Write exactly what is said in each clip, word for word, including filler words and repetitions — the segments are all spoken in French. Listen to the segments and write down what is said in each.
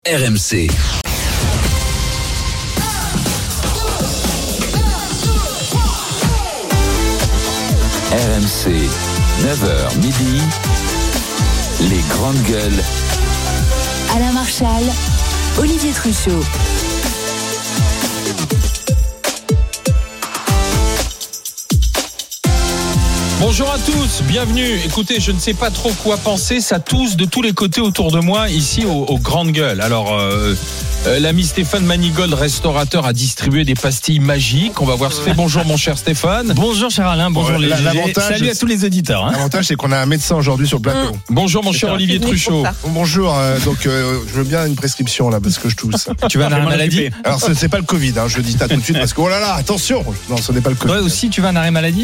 R M C. R M C, neuf heures midi, les grandes gueules. Alain Marchal, Olivier Truchot. Bonjour à tous, bienvenue. Écoutez, je ne sais pas trop quoi penser, ça tousse de tous les côtés autour de moi ici aux, aux grandes gueules. Alors, euh, euh, l'ami Stéphane Manigold, restaurateur, a distribué des pastilles magiques. On va voir ce fait. Bonjour mon cher Stéphane. Bonjour cher Alain, bonjour Bon, les G G. Salut à tous les auditeurs. Hein. L'avantage c'est qu'on a un médecin aujourd'hui sur le plateau. Mmh. Bonjour mon cher ça. Olivier Truchot. Bon, bonjour, euh, donc euh, je veux bien une prescription là parce que je tousse. Tu vas à un arrêt maladie. Alors c'est, c'est pas le Covid, hein, je dis ça tout de suite parce que oh là là, attention. Non, ce n'est pas le Covid. Toi aussi tu vas à un arrêt maladie.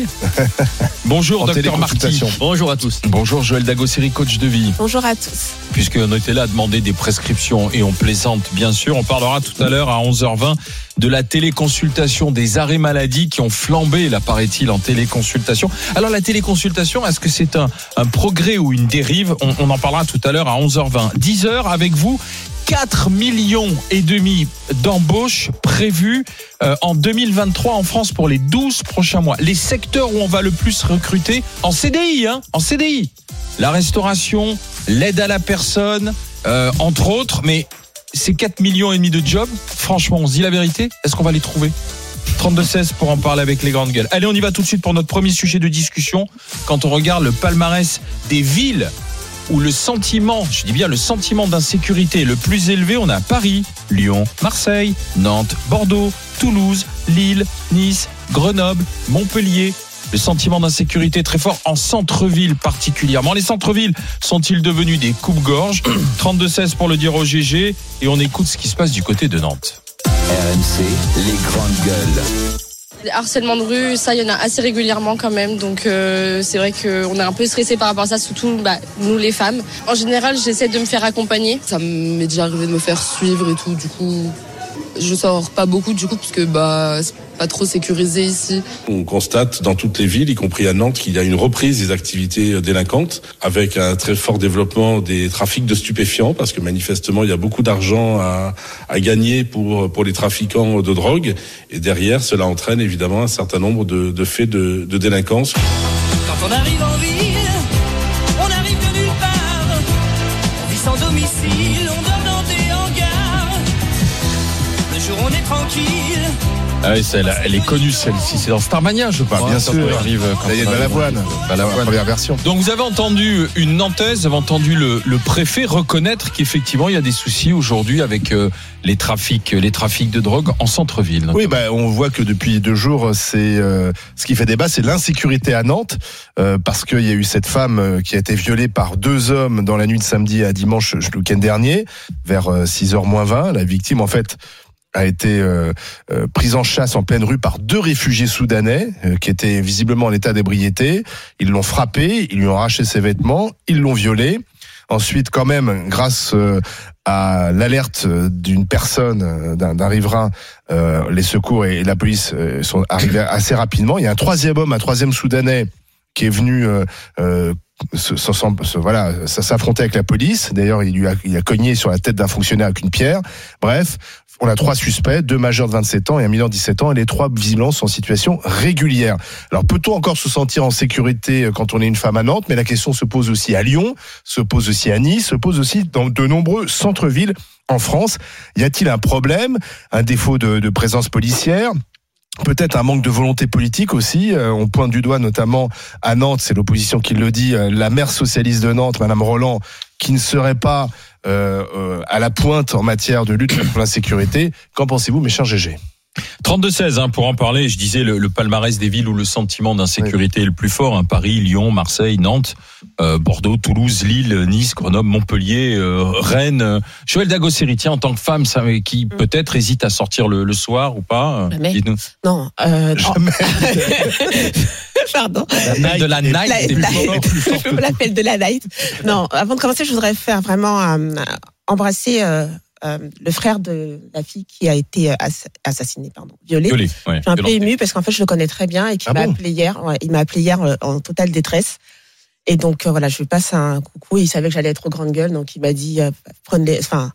Bonjour En docteur Marty. Bonjour à tous. Bonjour Joël Dagosseri, coach de vie. Bonjour à tous. Puisqu'on était là à demander des prescriptions et on plaisante bien sûr. On parlera tout à l'heure à onze heures vingt de la téléconsultation, des arrêts maladie qui ont flambé, là paraît-il, en téléconsultation. Alors la téléconsultation, est-ce que c'est un, un progrès ou une dérive? on, on en parlera tout à l'heure à onze heures vingt. dix heures avec vous, quatre millions et demi d'embauches prévues euh, en deux mille vingt-trois en France pour les douze prochains mois. Les secteurs où on va le plus recruter en C D I, hein, en C D I. La restauration, l'aide à la personne, euh, entre autres, mais ces quatre millions et demi de jobs, franchement, on se dit la vérité, est-ce qu'on va les trouver? trente-deux seize pour en parler avec les grandes gueules. Allez, on y va tout de suite pour notre premier sujet de discussion. Quand on regarde le palmarès des villes où le sentiment, je dis bien le sentiment d'insécurité est le plus élevé, on a Paris, Lyon, Marseille, Nantes, Bordeaux, Toulouse, Lille, Nice, Grenoble, Montpellier. Le sentiment d'insécurité très fort en centre-ville particulièrement. Les centres-villes sont-ils devenus des coupe-gorge? trente-deux seize pour le dire au G G et on écoute ce qui se passe du côté de Nantes. R M C, les grandes gueules. Les harcèlements de rue, ça, il y en a assez régulièrement quand même. Donc, euh, c'est vrai qu'on est un peu stressé par rapport à ça, surtout bah, nous les femmes. En général, j'essaie de me faire accompagner. Ça m'est déjà arrivé de me faire suivre et tout. Du coup, je sors pas beaucoup du coup parce que bah c'est pas trop sécurisé ici. On constate dans toutes les villes, y compris à Nantes, qu'il y a une reprise des activités délinquantes avec un très fort développement des trafics de stupéfiants parce que manifestement il y a beaucoup d'argent à, à gagner pour pour les trafiquants de drogue et derrière cela entraîne évidemment un certain nombre de, de faits de, de délinquance. Quand on arrive en ville, on arrive de nulle part, on vit sans domicile, on dort dans des hangars. Le jour on est tranquille. Ah oui, elle, elle est connue celle-ci, c'est dans Starmania je pense. Bah, bien sûr, arrive, quand il y a de la Balavoine, la première version. Donc vous avez entendu une Nantaise, vous avez entendu le, le préfet reconnaître qu'effectivement il y a des soucis aujourd'hui avec euh, les trafics, les trafics de drogue en centre-ville. Notamment. Oui, bah, on voit que depuis deux jours, c'est euh, ce qui fait débat, c'est l'insécurité à Nantes, euh, parce qu'il y a eu cette femme qui a été violée par deux hommes dans la nuit de samedi à dimanche, le week-end dernier, vers six heures moins vingt. La victime, en fait, a été euh, euh, prise en chasse en pleine rue par deux réfugiés soudanais euh, qui étaient visiblement en état d'ébriété. Ils l'ont frappé, ils lui ont arraché ses vêtements, ils l'ont violé. Ensuite, quand même, grâce euh, à l'alerte d'une personne, d'un, d'un riverain, euh, les secours et, et la police euh, sont arrivés assez rapidement. Il y a un troisième homme, un troisième Soudanais qui est venu euh, euh, se, se, se, voilà, s'affronter avec la police. D'ailleurs, il lui a, il a cogné sur la tête d'un fonctionnaire avec une pierre. Bref, on a trois suspects, deux majeurs de vingt-sept ans et un mineur de dix-sept ans, et les trois visiblement sont en situation régulière. Alors, peut-on encore se sentir en sécurité quand on est une femme à Nantes? Mais la question se pose aussi à Lyon, se pose aussi à Nice, se pose aussi dans de nombreux centres-villes en France. Y a-t-il un problème, un défaut de, de présence policière? Peut-être un manque de volonté politique aussi. Euh, on pointe du doigt notamment à Nantes, c'est l'opposition qui le dit, euh, la maire socialiste de Nantes, Madame Roland, qui ne serait pas euh, euh, à la pointe en matière de lutte contre l'insécurité. Qu'en pensez-vous, mes chers G G? trente-deux seize hein, pour en parler, je disais le, le palmarès des villes où le sentiment d'insécurité oui. est le plus fort, hein, Paris, Lyon, Marseille, Nantes, euh, Bordeaux, Toulouse, Lille, Nice, Grenoble, Montpellier, euh, Rennes. Joël Dagosseri, tiens, en tant que femme, ça, qui mm. peut-être hésite à sortir le, le soir ou pas? Jamais. Dites-nous. Non. Euh, Jamais. Pardon. L'appel de la night la, est la, plus fort. L'appel de la night. Non, avant de commencer, je voudrais faire vraiment euh, embrasser euh, euh, le frère de la fille qui a été assassinée, pardon, violée. Violée, ouais, je suis un violentée. peu émue parce qu'en fait, je le connais très bien et qu'il ah m'a bon appelé hier. Ouais, il m'a appelé hier euh, en totale détresse. Et donc euh, voilà, je lui passe un coucou. Et il savait que j'allais être aux grandes gueules, donc il m'a dit, euh, prenez, enfin,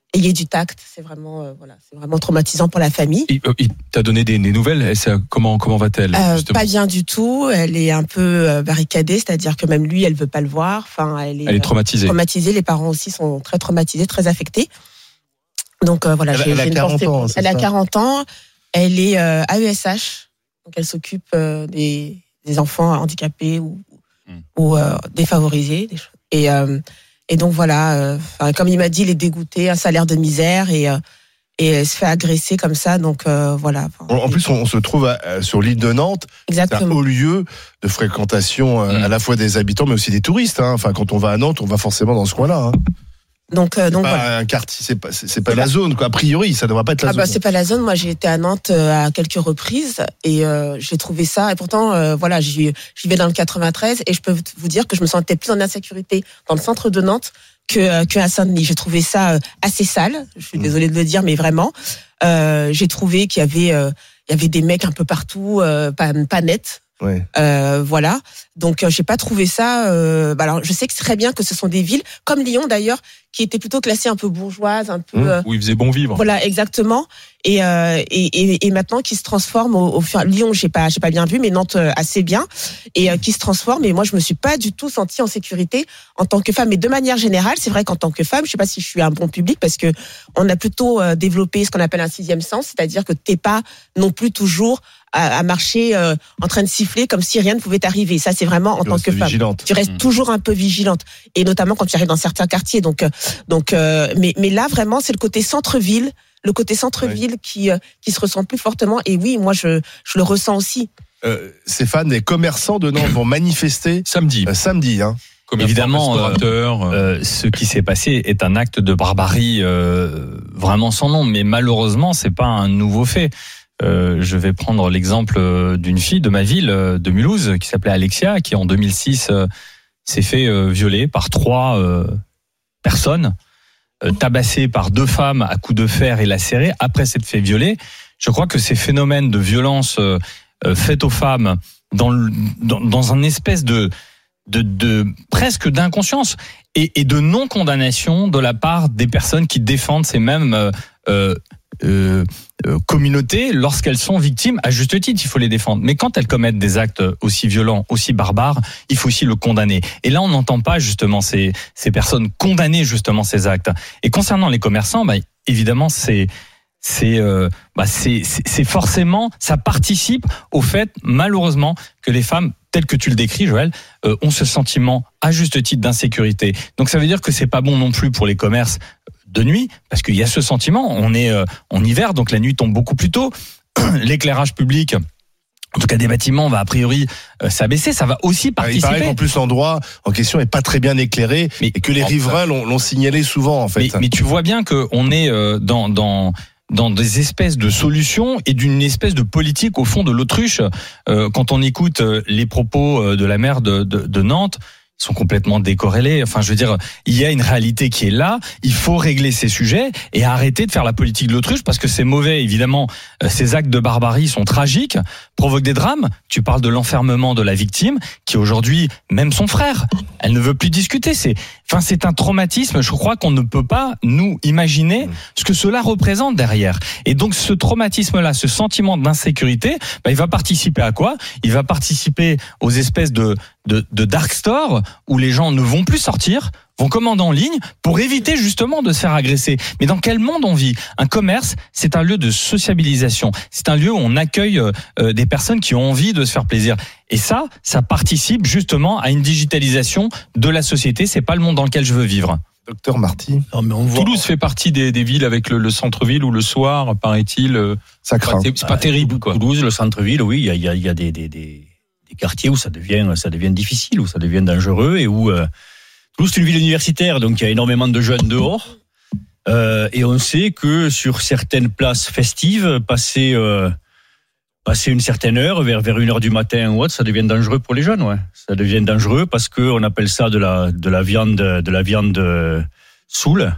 ayez du tact. C'est vraiment, euh, voilà, c'est vraiment traumatisant pour la famille. Il, il t'a donné des, des nouvelles. Et ça, comment comment va-t-elle euh, Pas bien du tout. Elle est un peu barricadée, c'est-à-dire que même lui, elle veut pas le voir. Enfin, elle est, elle est traumatisée. Traumatisée. Les parents aussi sont très traumatisés, très affectés. Donc euh, voilà, elle, j'ai, elle j'ai a une quarante pensée. ans. Elle ça. a quarante ans. Elle est euh, A E S H, donc elle s'occupe euh, des, des enfants handicapés ou, mm. ou euh, défavorisés. Des choses. Et euh, et donc voilà, euh, comme il m'a dit, il est dégoûté, un salaire de misère et euh, et elle se fait agresser comme ça. Donc euh, voilà. En, en plus, on, on se trouve à, sur l'île de Nantes. Exactement. C'est un haut lieu de fréquentation euh, mm. à la fois des habitants, mais aussi des touristes. Hein. Enfin, quand on va à Nantes, on va forcément dans ce coin-là. Hein. Donc, euh, donc pas voilà. un quartier, c'est pas, c'est, c'est pas la zone, quoi. A priori, ça devrait pas être la ah zone. Bah, c'est pas la zone. Moi, j'ai été à Nantes euh, à quelques reprises et euh, j'ai trouvé ça. Et pourtant, euh, voilà, j'y, j'y vais dans le quatre-vingt-treize et je peux vous dire que je me sentais plus en insécurité dans le centre de Nantes que euh, que à Saint-Denis. J'ai trouvé ça euh, assez sale. Je suis mmh. désolée de le dire, mais vraiment, euh, j'ai trouvé qu'il y avait euh, il y avait des mecs un peu partout, euh, pas pas nets. Ouais. Euh, voilà. Donc, euh, j'ai pas trouvé ça. Euh, bah alors, je sais que c'est très bien que ce sont des villes comme Lyon d'ailleurs, qui étaient plutôt classées un peu bourgeoises, un peu. Mmh, euh, où il faisait bon vivre. Voilà, exactement. Et euh, et, et et maintenant qui se transforme au, au Lyon, j'ai pas j'ai pas bien vu, mais Nantes euh, assez bien et euh, qui se transforme. Et moi, je me suis pas du tout sentie en sécurité en tant que femme. Mais de manière générale, c'est vrai qu'en tant que femme, je sais pas si je suis un bon public parce que on a plutôt euh, développé ce qu'on appelle un sixième sens, c'est-à-dire que t'es pas non plus toujours à, à marcher euh, en train de siffler comme si rien ne pouvait t'arriver. Ça, c'est vraiment en tu tant que femme. Vigilante. Tu restes mmh. toujours un peu vigilante, et notamment quand tu arrives dans certains quartiers. Donc, euh, donc, euh, mais mais là vraiment, c'est le côté centre-ville, le côté centre-ville ouais. qui euh, qui se ressent plus fortement. Et oui, moi, je je le ressens aussi. Euh, Stéphane, les commerçants de Nantes vont manifester samedi. Euh, samedi, hein. Évidemment, euh, euh, ce qui s'est passé est un acte de barbarie euh, vraiment sans nom. Mais malheureusement, c'est pas un nouveau fait. Euh, je vais prendre l'exemple d'une fille de ma ville, de Mulhouse, qui s'appelait Alexia, qui en deux mille six euh, s'est fait euh, violer par trois euh, personnes, euh, tabassée par deux femmes à coups de fer et lacérée après s'être fait violer. Je crois que ces phénomènes de violence euh, euh, faites aux femmes dans, le, dans, dans un espèce de, de, de presque d'inconscience et, et de non-condamnation de la part des personnes qui défendent ces mêmes euh, euh, Euh, euh, communautés lorsqu'elles sont victimes, à juste titre, il faut les défendre. Mais quand elles commettent des actes aussi violents, aussi barbares, il faut aussi le condamner. Et là, on n'entend pas justement ces, ces personnes condamner justement ces actes. Et concernant les commerçants, bah, évidemment, c'est c'est, euh, bah, c'est c'est c'est forcément, ça participe au fait, malheureusement, que les femmes, telles que tu le décris, Joël, euh, ont ce sentiment à juste titre d'insécurité. Donc ça veut dire que c'est pas bon non plus pour les commerces de nuit, parce qu'il y a ce sentiment, on est euh, en hiver, donc la nuit tombe beaucoup plus tôt, l'éclairage public, en tout cas des bâtiments, va a priori euh, s'abaisser, ça va aussi participer. Il paraît qu'en plus l'endroit en question est pas très bien éclairé, mais, et que les riverains l'ont, l'ont signalé souvent en fait. Mais, mais tu vois bien qu'on est euh, dans... dans dans des espèces de solutions et d'une espèce de politique au fond de l'autruche. Euh, quand on écoute les propos de la maire de, de, de Nantes, ils sont complètement décorrélés. Enfin, je veux dire, il y a une réalité qui est là. Il faut régler ces sujets et arrêter de faire la politique de l'autruche parce que c'est mauvais. Évidemment, ces actes de barbarie sont tragiques, provoquent des drames. Tu parles de l'enfermement de la victime qui aujourd'hui, même son frère, elle ne veut plus discuter. C'est, enfin, c'est un traumatisme. Je crois qu'on ne peut pas nous imaginer ce que cela représente derrière. Et donc, ce traumatisme-là, ce sentiment d'insécurité, bah, il va participer à quoi? Il va participer aux espèces de De, de dark store où les gens ne vont plus sortir, vont commander en ligne pour éviter justement de se faire agresser. Mais dans quel monde on vit? Un commerce, c'est un lieu de sociabilisation. C'est un lieu où on accueille euh, des personnes qui ont envie de se faire plaisir. Et ça, ça participe justement à une digitalisation de la société. C'est pas le monde dans lequel je veux vivre. Docteur Marty. Non, mais on voit... Toulouse fait partie des, des villes avec le, le centre-ville où le soir, paraît-il, euh, ça craint. C'est, c'est pas ah, terrible, quoi. Toulouse, le centre-ville, oui, il y a, il y a, il y a des, des, des... des quartiers où ça devient ça devient difficile, où ça devient dangereux et où euh, Toulouse c'est une ville universitaire, donc il y a énormément de jeunes dehors euh, et on sait que sur certaines places festives, passer euh, passer une certaine heure, vers vers une heure du matin ou autre, ça devient dangereux pour les jeunes, ouais. Ça devient dangereux parce que on appelle ça de la de la viande de la viande saoule.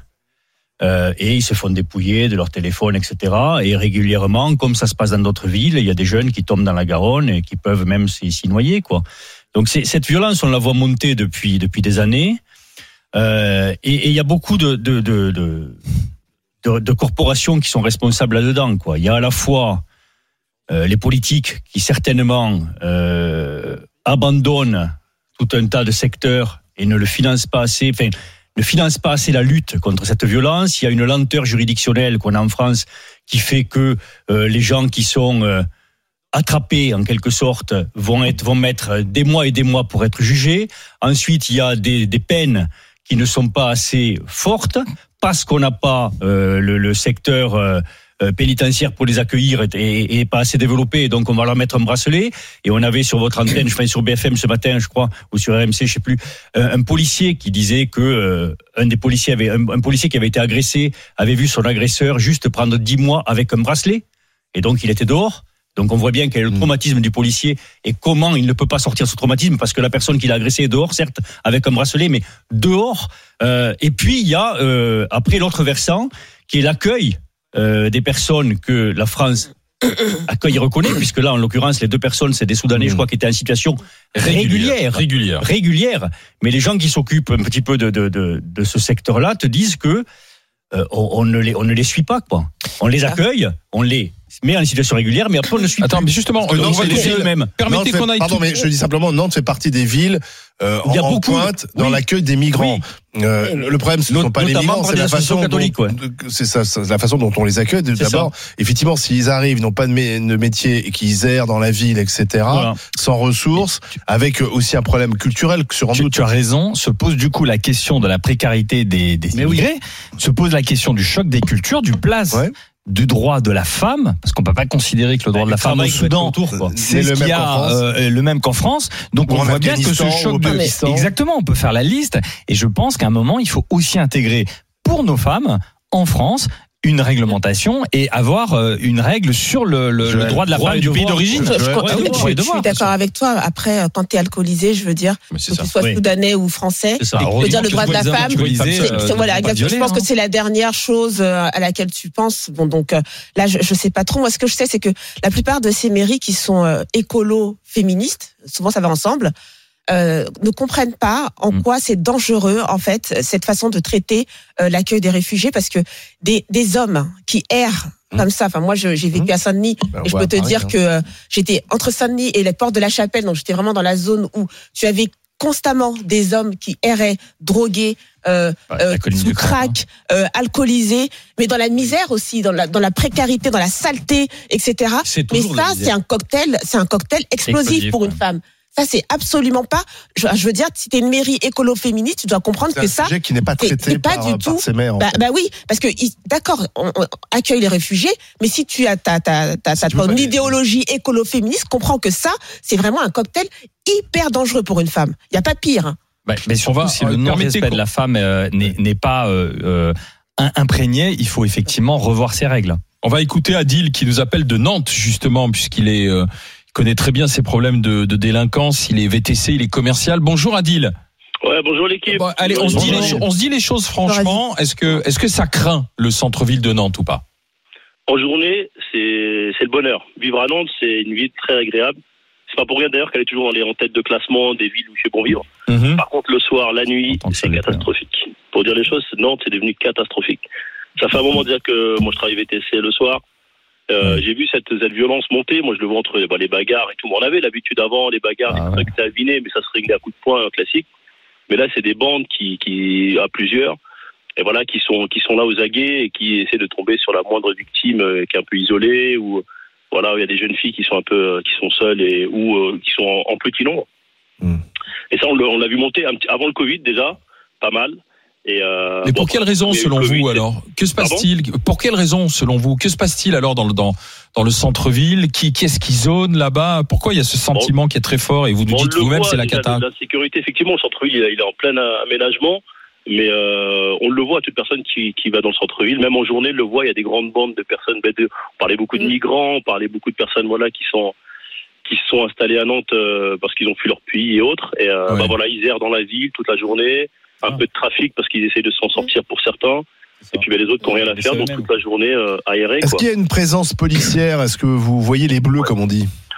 Euh, et ils se font dépouiller de leur téléphone, et cetera. Et régulièrement, comme ça se passe dans d'autres villes, il y a des jeunes qui tombent dans la Garonne et qui peuvent même s'y, s'y noyer, quoi. Donc c'est, cette violence, on la voit monter depuis depuis des années. Euh, et, et il y a beaucoup de, de, de, de de, de corporations qui sont responsables là-dedans, quoi. Il y a à la fois euh, les politiques qui certainement euh, abandonnent tout un tas de secteurs et ne le financent pas assez, enfin, ne financent pas assez la lutte contre cette violence. Il y a une lenteur juridictionnelle qu'on a en France qui fait que euh, les gens qui sont euh, attrapés en quelque sorte vont être vont mettre des mois et des mois pour être jugés. Ensuite, il y a des, des peines qui ne sont pas assez fortes parce qu'on n'a pas euh, le, le secteur euh, pénitentiaire pour les accueillir et, et, et pas assez développé, donc on va leur mettre un bracelet. Et on avait sur votre antenne, je crois sur B F M ce matin, je crois, ou sur R M C, je sais plus, un, un policier qui disait que euh, un des policiers avait un, un policier qui avait été agressé avait vu son agresseur juste prendre dix mois avec un bracelet, et donc il était dehors. Donc on voit bien quel est le traumatisme du policier et comment il ne peut pas sortir ce traumatisme parce que la personne qui l'a agressé est dehors, certes, avec un bracelet, mais dehors. Euh, et puis il y a euh, après l'autre versant qui est l'accueil euh, des personnes que la France accueille et reconnaît, puisque là en l'occurrence les deux personnes c'est des Soudanais, je crois, qui étaient en situation régulière, régulière, régulière. Mais les gens qui s'occupent un petit peu de de de, de ce secteur-là te disent que euh, on, on ne les on ne les suit pas, quoi. On les accueille, on les mais en situation régulière, mais après on ne suit Attends, plus. mais justement, on, on va le même. Permettez Nantes qu'on aille. Pardon, tout... mais je dis simplement, Nantes fait partie des villes euh, il y a en beaucoup pointe dans oui. l'accueil des migrants. Oui. Euh, oui, le problème, ce ne sont pas les migrants, c'est la façon, catholique, dont, ouais. c'est, ça, c'est la façon dont on les accueille. D'abord, ça. Effectivement, s'ils arrivent, ils n'ont pas de, mé- de métier et qu'ils errent dans la ville, et cetera, voilà. Sans ressources, avec aussi un problème culturel que sur. Tu, tu as raison. Se pose du coup la question de la précarité des, des immigrés. Oui. Se pose la question du choc des cultures, du place. Ouais. Du droit de la femme, parce qu'on peut pas considérer que le droit de la femme au Soudan, autour, c'est ce qu'il y a euh, le même qu'en France. Donc on voit bien que ce choc de... Exactement, on peut faire la liste. Et je pense qu'à un moment, il faut aussi intégrer pour nos femmes en France une réglementation et avoir une règle sur le, le, le droit de la femme du pays d'origine. Je, je, je, je suis d'accord avec toi. Après, quand tu es alcoolisé, je veux dire, que tu sois oui. soudanais ou français, je veux dire le droit de la femme. C'est, c'est, voilà, exactement. Je pense que c'est la dernière chose à laquelle tu penses. Bon, donc là, je, je sais pas trop. Moi, ce que je sais, c'est que la plupart de ces mairies qui sont euh, écolo féministes, souvent ça va ensemble. Euh, ne comprennent pas en mmh. quoi c'est dangereux en fait cette façon de traiter euh, l'accueil des réfugiés, parce que des des hommes qui errent mmh. comme ça, enfin moi je, j'ai vécu mmh. à Saint-Denis ben, et je peux te dire hein. que euh, j'étais entre Saint-Denis et les portes de la Chapelle, donc j'étais vraiment dans la zone où tu avais constamment des hommes qui erraient, drogués, euh, ouais, euh, sous crack, hein. euh, alcoolisés, mais dans la misère aussi, dans la dans la précarité, dans la saleté, et cetera. Mais ça, c'est un cocktail, c'est un cocktail explosif, explosif pour une femme. Ça, c'est absolument pas. Je, je veux dire, si t'es une mairie écolo-féministe, tu dois comprendre c'est que ça. C'est un sujet qui n'est pas traité pas par, du par tout. Ces maires, bah, bah oui, parce que d'accord, on, on accueille les réfugiés, mais si tu as ta ta ta, ta ton idéologie écolo-féministe, comprends que ça, c'est vraiment un cocktail hyper dangereux pour une femme. Il y a pas pire. Bah, mais surtout, si le non-respect de la femme euh, n'est, n'est pas euh, euh, imprégné, il faut effectivement revoir ses règles. On va écouter Adil qui nous appelle de Nantes justement, puisqu'il est euh, il connaît très bien ces problèmes de, de délinquance. Il est V T C, il est commercial. Bonjour Adil. Ouais, bonjour l'équipe. Bon, allez, on se, dit les, on se dit les choses franchement. Est-ce que, est-ce que ça craint le centre-ville de Nantes ou pas? En journée, c'est, c'est le bonheur. Vivre à Nantes, c'est une ville très agréable. C'est pas pour rien d'ailleurs qu'elle est toujours en tête de classement des villes où il fait bon vivre. Mm-hmm. Par contre, le soir, la nuit, c'est catastrophique. Peur. Pour dire les choses, Nantes, c'est devenu catastrophique. Ça fait un moment déjà que moi je travaille V T C le soir. Euh, mmh. J'ai vu cette, cette violence monter. Moi, je le vois entre bah, les bagarres et tout. On avait l'habitude avant, les bagarres, ah, ouais. C'était aviné, mais ça se réglait à coups de poing, classique. Mais là, c'est des bandes qui, qui, à plusieurs, et voilà, qui sont, qui sont là aux aguets et qui essaient de tomber sur la moindre victime euh, qui est un peu isolée, ou voilà, il y a des jeunes filles qui sont un peu, qui sont seules et ou euh, qui sont en, en petit nombre. Mmh. Et ça, on, le, on l'a vu monter un petit, avant le Covid déjà, pas mal. Et euh, Mais pour bon, quelle raison, selon vous, COVID, alors que se passe-t-il Pardon Pour quelle raison, selon vous, que se passe-t-il alors dans le dans dans le centre-ville Qui qui est-ce qui zone là-bas Pourquoi il y a ce sentiment bon, qui est très fort et vous nous bon, dites vous-même c'est la cata La sécurité, effectivement, le centre-ville il est en plein aménagement, mais euh, on le voit, toute personne qui qui va dans le centre-ville, même en journée, le voit. Il y a des grandes bandes de personnes. On parlait beaucoup de migrants, on parlait beaucoup de personnes voilà qui sont qui se sont installées à Nantes euh, parce qu'ils ont fui leur pays et autres. Et euh, ouais. bah voilà, ils errent dans la ville toute la journée. Un ah. peu de trafic parce qu'ils essaient de s'en sortir pour certains. Et puis ben, les autres qui n'ont rien à faire, donc toute la journée euh, aérée. Est-ce quoi. qu'il y a une présence policière ? Est-ce que vous voyez les bleus, ouais. comme on dit ?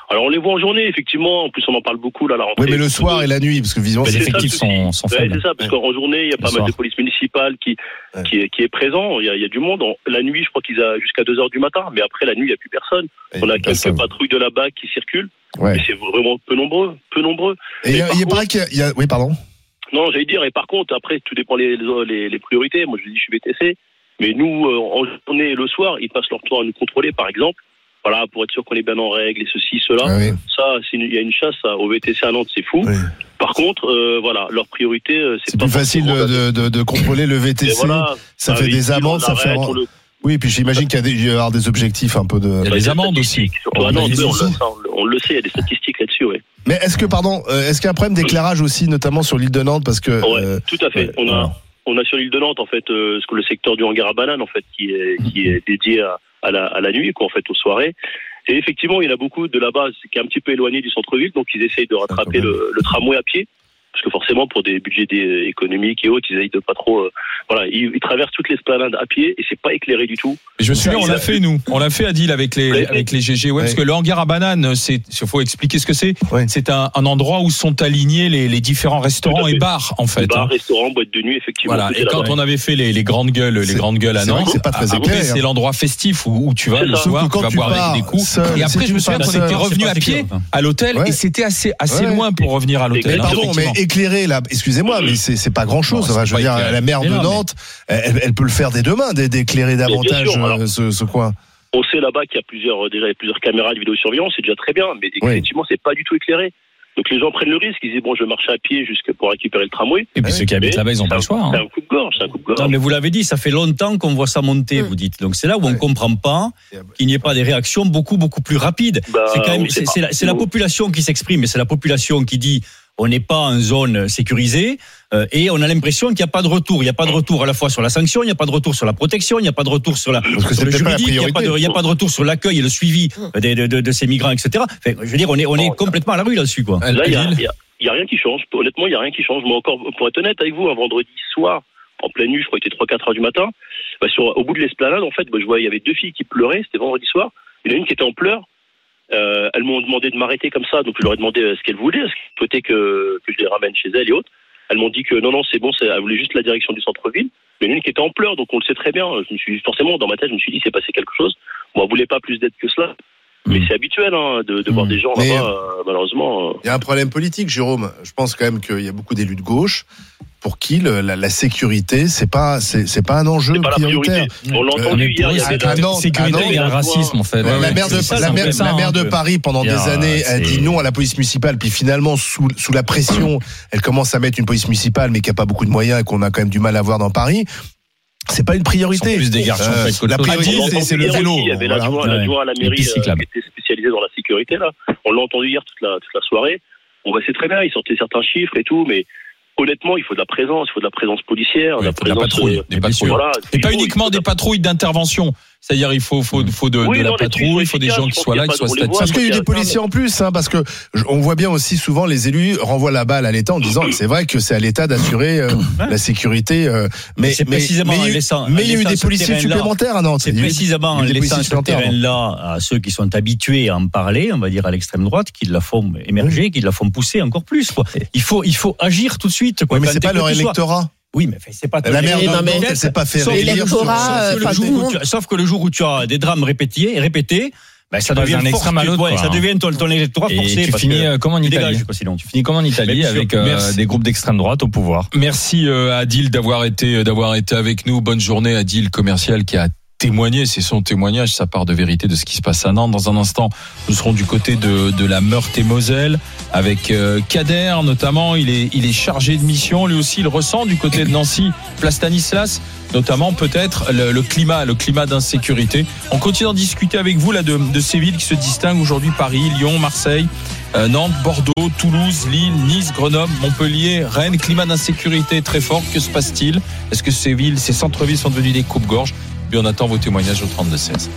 Alors on les voit en journée, effectivement. En plus, on en parle beaucoup là, la rentrée. Oui, mais le soir et la nuit, parce que visiblement Mais Les c'est ça, effectifs le sont, sont Ouais, faibles. c'est ça, parce qu'en journée, il y a pas Le mal soir. de police municipale qui, Ouais. qui, est, qui est présent. Il y a, il y a du monde. En- La nuit, je crois qu'ils ont jusqu'à deux heures du matin. Mais après, la nuit, il n'y a plus personne. Et On a personne. quelques patrouilles de la B A C qui circulent. Ouais. Mais c'est vraiment peu nombreux. Peu nombreux. Et il y a, par il y a contre- pareil qu'il y a- il y a, oui, pardon. Non, j'allais dire, et par contre, après, tout dépend les, les, les priorités. Moi, je dis, je suis V T C. Mais nous, euh, en journée et le soir, ils passent leur temps à nous contrôler, par exemple. Voilà, pour être sûr qu'on est bien en règle et ceci, cela. Ah oui. Ça, c'est une- il y a une chasse ça, au V T C à Nantes, c'est fou. Oui. Par contre, euh, voilà, leur priorité, euh, c'est C'est pas plus facile forcément de, de, de, de contrôler le V T Et C. voilà, Ça un fait des véhicule, amendes, on ça fait. l'arrête, on le- Oui, puis j'imagine qu'il y a des, il va y avoir des objectifs un peu de. Il y a des amendes aussi. Surtout à On Nantes, les oui, on, aussi. le, ça, on le- on le sait, il y a des statistiques là-dessus, oui. Mais est-ce que, pardon, euh, est-ce qu'il y a un problème d'éclairage aussi, notamment sur l'île de Nantes, parce que. Ouais, euh, tout à fait. ouais, on a, voilà. on a sur l'île de Nantes, en fait, euh, ce que le secteur du hangar à bananes, en fait, qui est, qui est dédié à, à la, à la nuit, quoi, en fait, aux soirées. Et effectivement, il y en a beaucoup de là-bas qui est un petit peu éloigné du centre-ville, donc ils essayent de rattraper quand même. le, le tramway à pied. Parce que forcément, pour des budgets des- économiques et autres, ils essayent de pas trop. euh, voilà, ils, ils traversent toutes les esplanades à pied et c'est pas éclairé du tout. Et je me souviens, Ça, on il l'a a- fait nous, on l'a fait à Deal avec les Ouais. avec les G G, ouais, Ouais. parce que le hangar à bananes, c'est, il faut expliquer ce que c'est. Ouais. C'est un, un endroit où sont alignés les, les différents restaurants Tout à et fait. bars en fait. Bar, hein. restaurant, boîte de nuit, effectivement. Voilà. tout Et est quand là-bas. on avait fait les, les grandes gueules, les C'est- grandes gueules à c'est vrai Nantes, que c'est pas très après éclairé, c'est hein. l'endroit festif où, où tu vas C'est le ça. soir, Surtout tu vas quand tu boire pars avec des coups. seul, et après si je me tu souviens pars qu'on seul, était c'est revenu pas à pied sécure. à l'hôtel Ouais. et c'était assez assez Ouais. loin pour revenir à l'hôtel. Mais hein, Pardon, mais effectivement. éclairé là, excusez-moi, mais c'est c'est pas grand chose. Non, c'est je veux pas dire, éclairé. la maire Mais de non, mais- Nantes, elle, elle peut le faire dès demain, d'é- d'éclairer bien davantage sûr, alors. euh, ce, ce coin. On sait là-bas qu'il y a plusieurs, déjà, plusieurs caméras de vidéosurveillance, c'est déjà très bien, mais Oui. effectivement, c'est pas du tout éclairé. Donc les gens prennent le risque, ils disent bon, je vais marcher à pied jusque pour récupérer le tramway. Et puis ceux qui habitent Mais là-bas, ils n'ont pas le choix. C'est hein. un coup de gorge, c'est un coup de gorge. Non, mais vous l'avez dit, ça fait longtemps qu'on voit ça monter, Mm. vous dites. Donc c'est là où on Ouais. comprend pas qu'il n'y ait pas des réactions beaucoup, beaucoup plus rapides. Bah, c'est quand on même, sait c'est pas. c'est la, c'est la population qui s'exprime, et c'est la population qui dit on n'est pas en zone sécurisée, euh, et on a l'impression qu'il n'y a pas de retour. Il n'y a pas de retour à la fois sur la sanction, il n'y a pas de retour sur la protection, il n'y a pas de retour sur la, Parce que sur c'est le peut-être pas la juridique, il n'y a pas de, il y a pas de retour sur l'accueil et le suivi de, de, de, de ces migrants, et cetera. Enfin, je veux dire, on est, on est Bon, complètement à la rue là-dessus, quoi. Là, il y a, Adil. il y a- il y a rien qui change. Honnêtement, il y a rien qui change. Moi, encore, pour être honnête avec vous, un vendredi soir, en pleine nuit, je crois qu'il était trois quatre heures du matin, bah, sur, au bout de l'esplanade, en fait, bah, je vois, il y avait deux filles qui pleuraient, c'était vendredi soir. Il y en a une qui était en pleurs. Euh, elles m'ont demandé de m'arrêter comme ça, donc je leur ai demandé euh, ce qu'elles voulaient, est-ce qu'elles souhaitaient que, que je les ramène chez elles et autres. Elles m'ont dit que non, non, c'est bon, c'est, elles voulaient juste la direction du centre-ville. Mais il y en a une qui était en pleurs, donc on le sait très bien. Je me suis, forcément, dans ma tête, je me suis dit, c'est passé quelque chose. Bon, elle voulait pas plus d'aide que cela. Mais Mm. c'est habituel, hein, de, de voir Mm. des gens Mais- là-bas, euh, malheureusement. euh, Il y a un problème politique, Jérôme. Je pense quand même qu'il y a beaucoup d'élus de gauche pour qui le- la, la sécurité, c'est pas, c'est, c'est pas un enjeu C'est pas la prioritaire. priorité. On l'a Euh, entendu mais hier, il y pour avait eux, à des- Nantes, à Sécurité, Nantes, il y a le racisme en fait. Ouais, Ouais, la maire de, c'est ça, la c'est un maire, peu ça, la un maire de peu. Paris, pendant Il y des a- années, a c'est- dit non à la police municipale, puis finalement, sous, sous la pression, elle commence à mettre une police municipale, mais qui a pas beaucoup de moyens et qu'on a quand même du mal à voir dans Paris. C'est pas une priorité. Ils sont plus des garçons, Euh, en fait, qu'autre la chose. priorité, On l'a c'est, entendu c'est le hier vélo. aussi, il y avait Voilà. l'adjoint, Ouais. l'adjoint à la Les mairie pistes euh, cyclables. qui était spécialisé dans la sécurité là. On l'a entendu hier toute la, toute la soirée. Bon bah c'est très bien, il sortait certains chiffres et tout, mais honnêtement, il faut de la présence, il faut de la présence policière, Oui, de la il faut de la présence patrouille, euh, des patrouilles. voilà. Et Il pas faut- il uniquement faut de des la- patrouilles d'intervention. C'est-à-dire, il faut, faut, faut de, Oui, de la non, les patrouille, il faut des efficaces, gens je qui pense soient là, qu'il y a qui soient pas de- on les voit. Parce statistiques. qu'il y a eu des Il y a- policiers en plus, hein, parce que je- on voit bien aussi souvent les élus renvoient la balle à l'État en disant c'est vrai que c'est à l'État d'assurer euh, la sécurité. euh, mais C'est mais- précisément mais il y a en eu- laissant- mais en il y a eu laissant des ce policiers terrain-là. supplémentaires à Nantes. C'est Il y a eu- précisément il y en a eu des laissant policiers ce supplémentaires, terrain-là à ceux qui sont habitués à en parler, on va dire à l'extrême droite, qui la font émerger, qui la font pousser encore plus. Quoi. Il faut, il faut agir tout de suite. Quoi. Oui, mais Quand c'est t'es pas que leur tu sois- électorat. Oui, mais c'est pas La maire Mais de non, mais- Nantes, elle s'est pas fait Sauf réélire. sur- l'électorat, sur- euh, Sauf que, enfin, le tout jour le où monde. tu, sauf que le jour où tu as des drames répétés, répétés, ben ça passes devient d'un force, extrême à tu- l'autre, ouais, quoi. ça devient ton, ton électorat Et forcé. tu parce finis que euh, comme en tu Italie. dégages, quoi, sinon. Tu finis comme en Italie Mais bien avec sûr. euh, Merci. des groupes d'extrême droite au pouvoir. Merci euh, Adil d'avoir été d'avoir été avec nous. Bonne journée Adil, commercial qui a témoigné, c'est son témoignage, sa part de vérité de ce qui se passe à Nantes. Dans un instant, nous serons du côté de, de la Meurthe-et-Moselle avec euh, Kader notamment. Il est il est chargé de mission, lui aussi il ressent du côté de Nancy, place Stanislas, notamment peut-être le, le climat, le climat d'insécurité. On continue d'en discuter avec vous là de, de ces villes qui se distinguent aujourd'hui: Paris, Lyon, Marseille, euh, Nantes, Bordeaux, Toulouse, Lille, Nice, Grenoble, Montpellier, Rennes. Climat d'insécurité très fort. Que se passe-t-il? Est-ce que ces villes, ces centres-villes sont devenus des coupe-gorges? Puis on attend vos témoignages au trente-deux seize.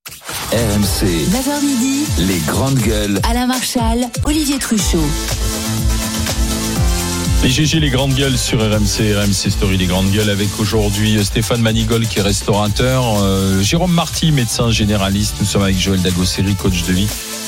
R M C, neuf heures midi, les grandes gueules. Alain Marchal, Olivier Truchot. Les G G, les grandes gueules sur R M C, R M C Story, les grandes gueules, avec aujourd'hui Stéphane Manigol qui est restaurateur, euh, Jérôme Marty, médecin généraliste. Nous sommes avec Joël Dagosseri, coach de vie,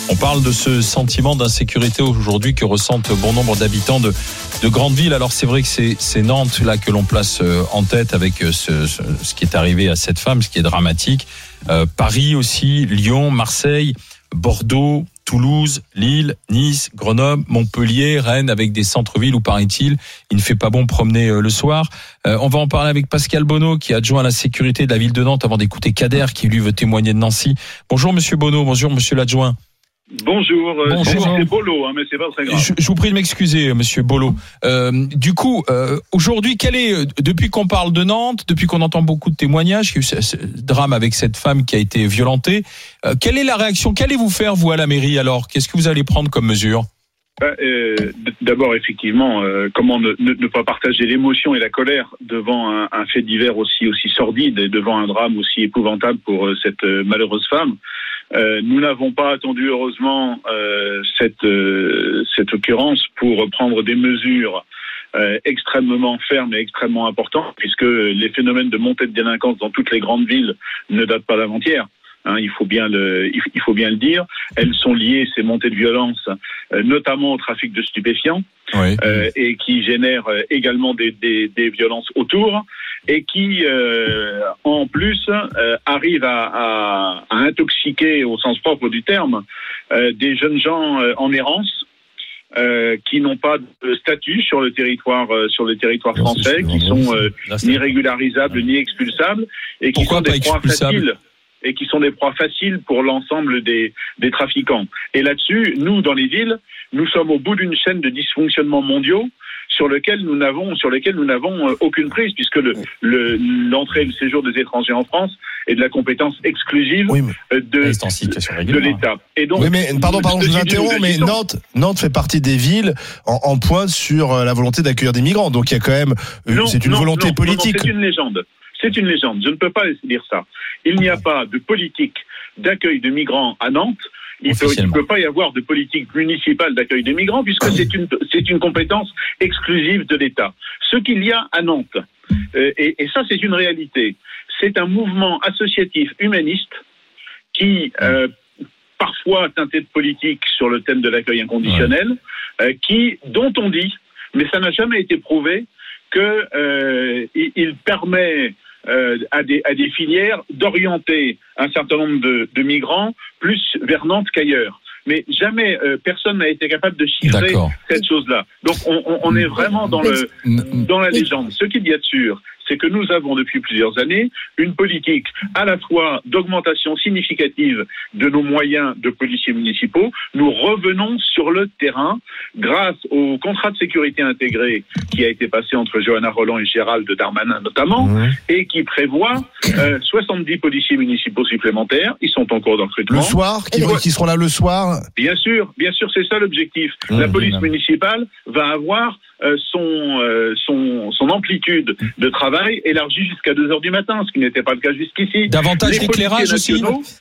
On parle de ce sentiment d'insécurité aujourd'hui que ressentent bon nombre d'habitants de, de grandes villes. Alors c'est vrai que c'est, c'est Nantes là que l'on place en tête avec ce, ce, ce qui est arrivé à cette femme, ce qui est dramatique. Euh, Paris aussi, Lyon, Marseille, Bordeaux, Toulouse, Lille, Nice, Grenoble, Montpellier, Rennes, avec des centres-villes où, paraît-il, il ne fait pas bon promener le soir. Euh, on va en parler avec Pascal Bonneau, qui est adjoint à la sécurité de la ville de Nantes, avant d'écouter Kader, qui lui veut témoigner de Nancy. Bonjour Monsieur Bonneau, bonjour Monsieur l'adjoint. Bonjour, Bonjour. c'est Bolo, hein, mais c'est pas très grave. Je, je vous prie de m'excuser, Monsieur Bolo. Euh, du coup, euh, aujourd'hui, quel est, depuis qu'on parle de Nantes, depuis qu'on entend beaucoup de témoignages, il y a eu ce, ce drame avec cette femme qui a été violentée, euh, quelle est la réaction? Qu'allez-vous faire, vous, à la mairie, alors? Qu'est-ce que vous allez prendre comme mesure? Euh, d'abord, effectivement, euh, comment ne, ne, ne pas partager l'émotion et la colère devant un, un fait divers aussi aussi sordide et devant un drame aussi épouvantable pour euh, cette euh, malheureuse femme. Euh, nous n'avons pas attendu, heureusement, euh, cette euh, cette occurrence pour prendre des mesures euh, extrêmement fermes et extrêmement importantes, puisque les phénomènes de montée de délinquance dans toutes les grandes villes ne datent pas d'avant-hier. Hein, il faut bien le, il faut bien le dire. Elles sont liées, ces montées de violence, euh, notamment au trafic de stupéfiants, oui. euh, et qui génèrent également des, des, des violences autour, et qui, euh, en plus, euh, arrivent à, à, à intoxiquer, au sens propre du terme, euh, des jeunes gens euh, en errance. Euh, qui n'ont pas de statut sur le territoire euh, sur le territoire français, qui sont euh, ni régularisables ni expulsables, et qui Pourquoi sont des proies faciles. et qui sont des proies faciles pour l'ensemble des, des trafiquants. Et là-dessus, nous, dans les villes, nous sommes au bout d'une chaîne de dysfonctionnements mondiaux sur lequel nous n'avons, sur lesquels nous n'avons aucune prise, puisque le, le, l'entrée et le séjour des étrangers en France est de la compétence exclusive oui, de, de l'État. Et donc, oui, mais pardon, pardon, je vous interromps, mais Nantes, Nantes fait partie des villes en, en pointe sur la volonté d'accueillir des migrants. Donc il y a quand même, non, c'est une non, volonté non, politique. Non, c'est une légende. C'est une légende. Je ne peux pas dire ça. Il n'y a pas de politique d'accueil de migrants à Nantes. Il ne peut pas y avoir de politique municipale d'accueil de migrants puisque c'est une, c'est une compétence exclusive de l'État. Ce qu'il y a à Nantes, euh, et, et ça c'est une réalité, c'est un mouvement associatif humaniste qui, euh, parfois teinté de politique sur le thème de l'accueil inconditionnel, euh, qui, dont on dit, mais ça n'a jamais été prouvé, que euh, il, il permet euh, à, des, à des filières d'orienter un certain nombre de, de migrants plus vers Nantes qu'ailleurs. Mais jamais euh, personne n'a été capable de chiffrer D'accord. cette chose-là. Donc on, on, on est vraiment dans, le, dans la légende. Ce qu'il y a de sûr, c'est que nous avons depuis plusieurs années une politique à la fois d'augmentation significative de nos moyens de policiers municipaux. Nous revenons sur le terrain grâce au contrat de sécurité intégré qui a été passé entre Johanna Rolland et Gérald Darmanin notamment, mmh. et qui prévoit euh, soixante-dix policiers municipaux supplémentaires. Ils sont en cours de recrutement. Le soir, qui, vont, qui seront là le soir. Bien sûr, bien sûr, c'est ça l'objectif. Mmh, la police mmh. municipale va avoir euh, son, euh, son, son amplitude de travail élargie jusqu'à deux heures du matin, ce qui n'était pas le cas jusqu'ici. Davantage les d'éclairage aussi.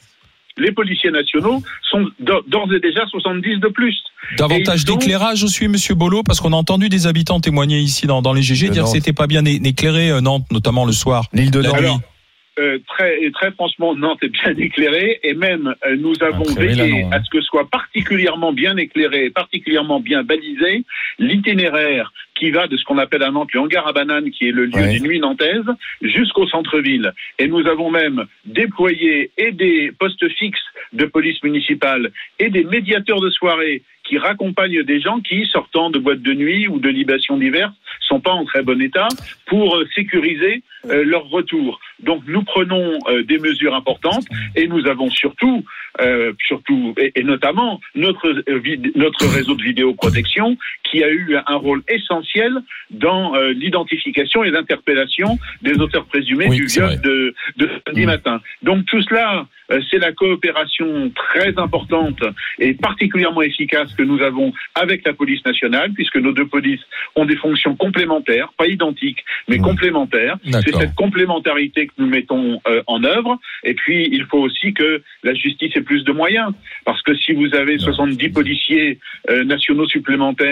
Les policiers nationaux sont d'ores et déjà soixante-dix de plus. Davantage donc, d'éclairage aussi, Monsieur Bolo, parce qu'on a entendu des habitants témoigner ici dans, dans les G G dire Nantes. que c'était pas bien éclairé, Nantes, notamment le soir. L'île de Nantes. Euh, très, très franchement, Nantes est bien éclairée et même euh, nous avons ah, veillé à ce que soit particulièrement bien éclairé, particulièrement bien balisé l'itinéraire qui va de ce qu'on appelle à Nantes le hangar à bananes, qui est le lieu ouais. des nuits nantaises, jusqu'au centre-ville. Et nous avons même déployé et des postes fixes de police municipale et des médiateurs de soirée qui raccompagnent des gens qui, sortant de boîtes de nuit ou de libations diverses, sont pas en très bon état pour euh, sécuriser euh, leur retour. Donc nous prenons euh, des mesures importantes et nous avons surtout, euh, surtout et, et notamment notre euh, vid- notre réseau de vidéoprotection qui a eu un rôle essentiel dans euh, l'identification et l'interpellation des auteurs présumés oui, du viol de, de samedi mmh. matin. Donc tout cela, euh, c'est la coopération très importante et particulièrement efficace que nous avons avec la police nationale, puisque nos deux polices ont des fonctions complémentaires, pas identiques, mais mmh. complémentaires. D'accord. C'est cette complémentarité que nous mettons euh, en œuvre. Et puis, il faut aussi que la justice ait plus de moyens. Parce que si vous avez soixante-dix policiers euh, nationaux supplémentaires,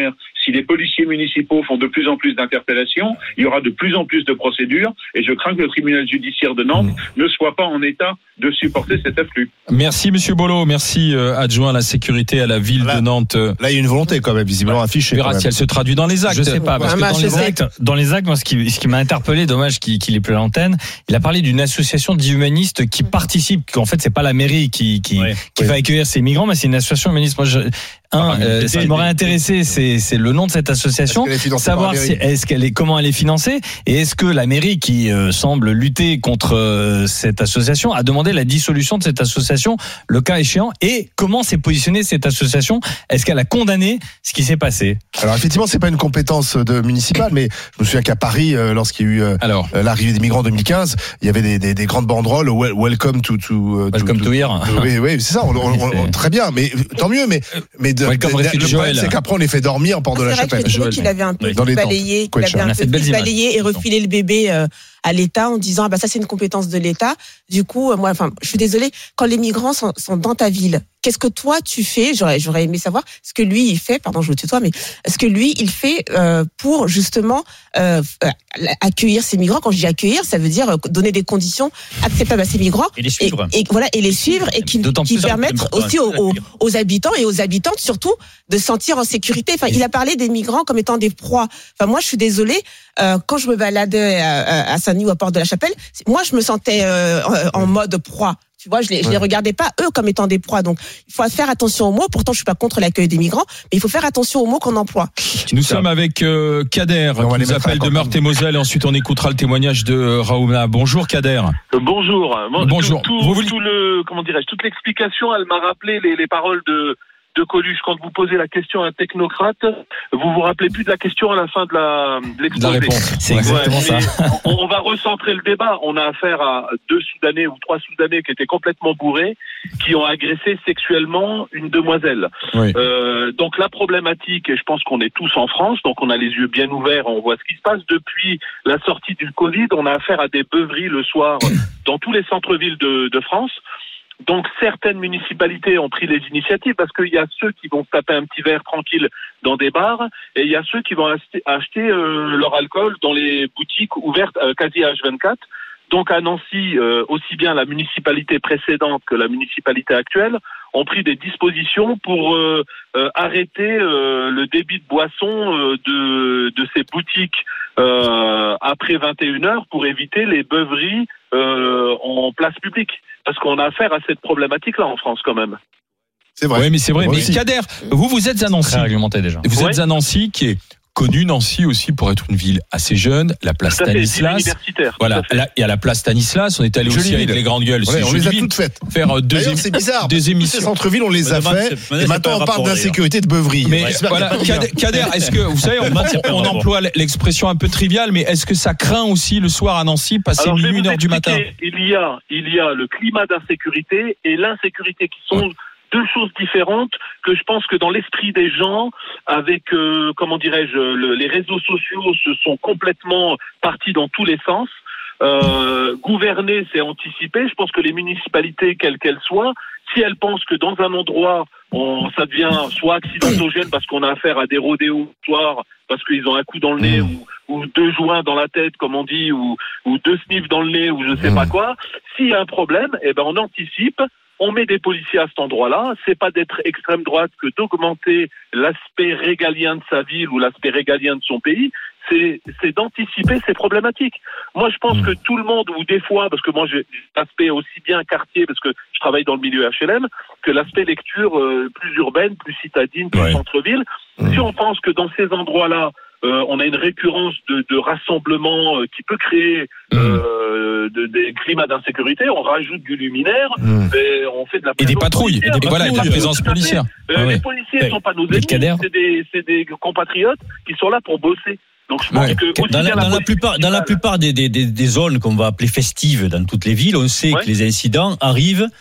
si les policiers municipaux font de plus en plus d'interpellations, il y aura de plus en plus de procédures, et je crains que le tribunal judiciaire de Nantes mmh. ne soit pas en état de supporter cet afflux. Merci Monsieur Bolo, merci euh, adjoint à la sécurité à la ville là, de Nantes. Là, il y a une volonté quand même visiblement ouais. affichée. On verra si elle se traduit dans les actes. Je sais pas, parce que dans les actes, dans les actes, moi, ce qui, ce qui m'a interpellé, dommage qu'il, qu'il ait plus à l'antenne, il a parlé d'une association d'humanistes qui participe, qu'en fait, c'est pas la mairie qui, qui, ouais, qui ouais. va accueillir ces migrants, mais c'est une association humaniste. Moi, je, un, euh, ce qui m'aurait intéressé, c'est, c'est le nom de cette association, savoir si, est-ce qu'elle est, comment elle est financée, et est-ce que la mairie, qui euh, semble lutter contre euh, cette association, a demandé la dissolution de cette association, le cas échéant, et comment s'est positionnée cette association? Est-ce qu'elle a condamné ce qui s'est passé? Alors effectivement, c'est pas une compétence de municipale, mais je me souviens qu'à Paris, euh, lorsqu'il y a eu euh, Alors, l'arrivée des migrants en deux mille quinze, il y avait des, des, des grandes banderoles, Welcome to, to, Welcome to, to, to here. Oui, oui, c'est ça. On, on, on, très bien, mais tant mieux. Mais, mais de, de, de, le problème, c'est qu'après on les fait dormir en port de la chapelle. C'est vrai qu'il avait un peu oui. balayé, qu'il avait un peu balayé et refilé le bébé euh, à l'État en disant ah bah ça c'est une compétence de l'État. Du coup, euh, moi, enfin, je suis désolée. Quand les migrants sont, sont dans ta ville, qu'est-ce que toi tu fais? J'aurais, j'aurais aimé savoir ce que lui il fait. Pardon, je le tutoie, mais ce que lui il fait euh, pour justement euh, accueillir ces migrants. Quand je dis accueillir, ça veut dire donner des conditions acceptables à ces migrants et les suivre. Et, et voilà, et les suivre et qui, qui permettent aussi aux, aux, aux habitants et aux habitantes surtout de se sentir en sécurité. Enfin, il a parlé des migrants comme étant des proies. Enfin, moi, je suis désolée. Euh, quand je me baladais à, à Saint-Denis ou à Porte de la Chapelle, moi, je me sentais euh, en mode proie. Tu vois, je les, je les regardais pas eux comme étant des proies. Donc, il faut faire attention aux mots. Pourtant, je suis pas contre l'accueil des migrants, mais il faut faire attention aux mots qu'on emploie. Nous sommes avec euh, Kader, qui nous appelle de Meurthe-et-Moselle, et ensuite on écoutera le témoignage de Raouna. Bonjour Kader. Euh, bonjour. Bon, bonjour. Tout, tout, tout le, comment dirais-je, toute l'explication, elle m'a rappelé les, les paroles de de Coluche. Quand vous posez la question à un technocrate, vous vous rappelez plus de la question à la fin de la de l'exposé. La réponse. C'est exactement ouais, ça. on, on va recentrer le débat. On a affaire à deux Soudanais ou trois Soudanais qui étaient complètement bourrés, qui ont agressé sexuellement une demoiselle. Oui. Euh, donc la problématique, et je pense qu'on est tous en France, donc on a les yeux bien ouverts, on voit ce qui se passe. Depuis la sortie du Covid, on a affaire à des beuveries le soir dans tous les centres-villes de, de France. Donc certaines municipalités ont pris les initiatives parce qu'il y a ceux qui vont se taper un petit verre tranquille dans des bars et il y a ceux qui vont acheter, acheter euh, leur alcool dans les boutiques ouvertes euh, quasi H vingt-quatre. Donc à Nancy, euh, aussi bien la municipalité précédente que la municipalité actuelle ont pris des dispositions pour euh, euh, arrêter euh, le débit de boissons euh, de, de ces boutiques euh, après vingt et une heures pour éviter les beuveries euh, en place publique. Parce qu'on a affaire à cette problématique-là en France quand même. C'est vrai. Oui, mais c'est vrai. Ouais, mais Kader, vous, vous êtes à Nancy. Très réglementé déjà. Vous ouais. êtes à Nancy, qui est connu Nancy aussi pour être une ville assez jeune, la place Stanislas. Voilà, il y a la place Stanislas. On est allé aussi avec les grandes gueules. Ouais, on les a toutes faites. Faire deux D'ailleurs, c'est bizarre. Des émissions. Ces centres-villes, on les a fait. Et maintenant, on parle d'insécurité de beuverie. Mais voilà, Kader, est-ce que vous savez, on, on emploie l'expression un peu triviale, mais est-ce que ça craint aussi le soir à Nancy, passer minuit, une heure du matin? Il y a, il y a le climat d'insécurité et l'insécurité qui sont deux choses différentes que je pense que dans l'esprit des gens, avec, euh, comment dirais-je, le, les réseaux sociaux se sont complètement partis dans tous les sens. Euh, gouverner, c'est anticiper. Je pense que les municipalités, quelles qu'elles soient, si elles pensent que dans un endroit, on, ça devient soit accidentogène parce qu'on a affaire à des rodéos soir, parce qu'ils ont un coup dans le nez, ou, ou deux joints dans la tête, comme on dit, ou, ou deux sniffs dans le nez, ou je sais pas quoi, s'il y a un problème, eh ben on anticipe. On met des policiers à cet endroit-là. C'est pas d'être extrême droite que d'augmenter l'aspect régalien de sa ville ou l'aspect régalien de son pays. C'est, c'est d'anticiper ces problématiques. Moi, je pense que tout le monde, ou des fois, parce que moi, j'ai l'aspect aussi bien quartier, parce que je travaille dans le milieu H L M, que l'aspect lecture euh, plus urbaine, plus citadine, plus ouais. centre-ville. Mmh. Si on pense que dans ces endroits-là, Euh, on a une récurrence de, de rassemblements euh, qui peut créer euh, de, des climats d'insécurité. On rajoute du luminaire, mmh. et on fait de la et des patrouilles, et, des, voilà, et de la présence policière. Euh, ah, les ouais. policiers ne sont pas nos ennemis, c'est des, c'est des compatriotes qui sont là pour bosser. Donc je pense ouais. que dans, la, dans, la plupart, dans la plupart des, des, des, des zones qu'on va appeler festives dans toutes les villes, on sait ouais. que les incidents arrivent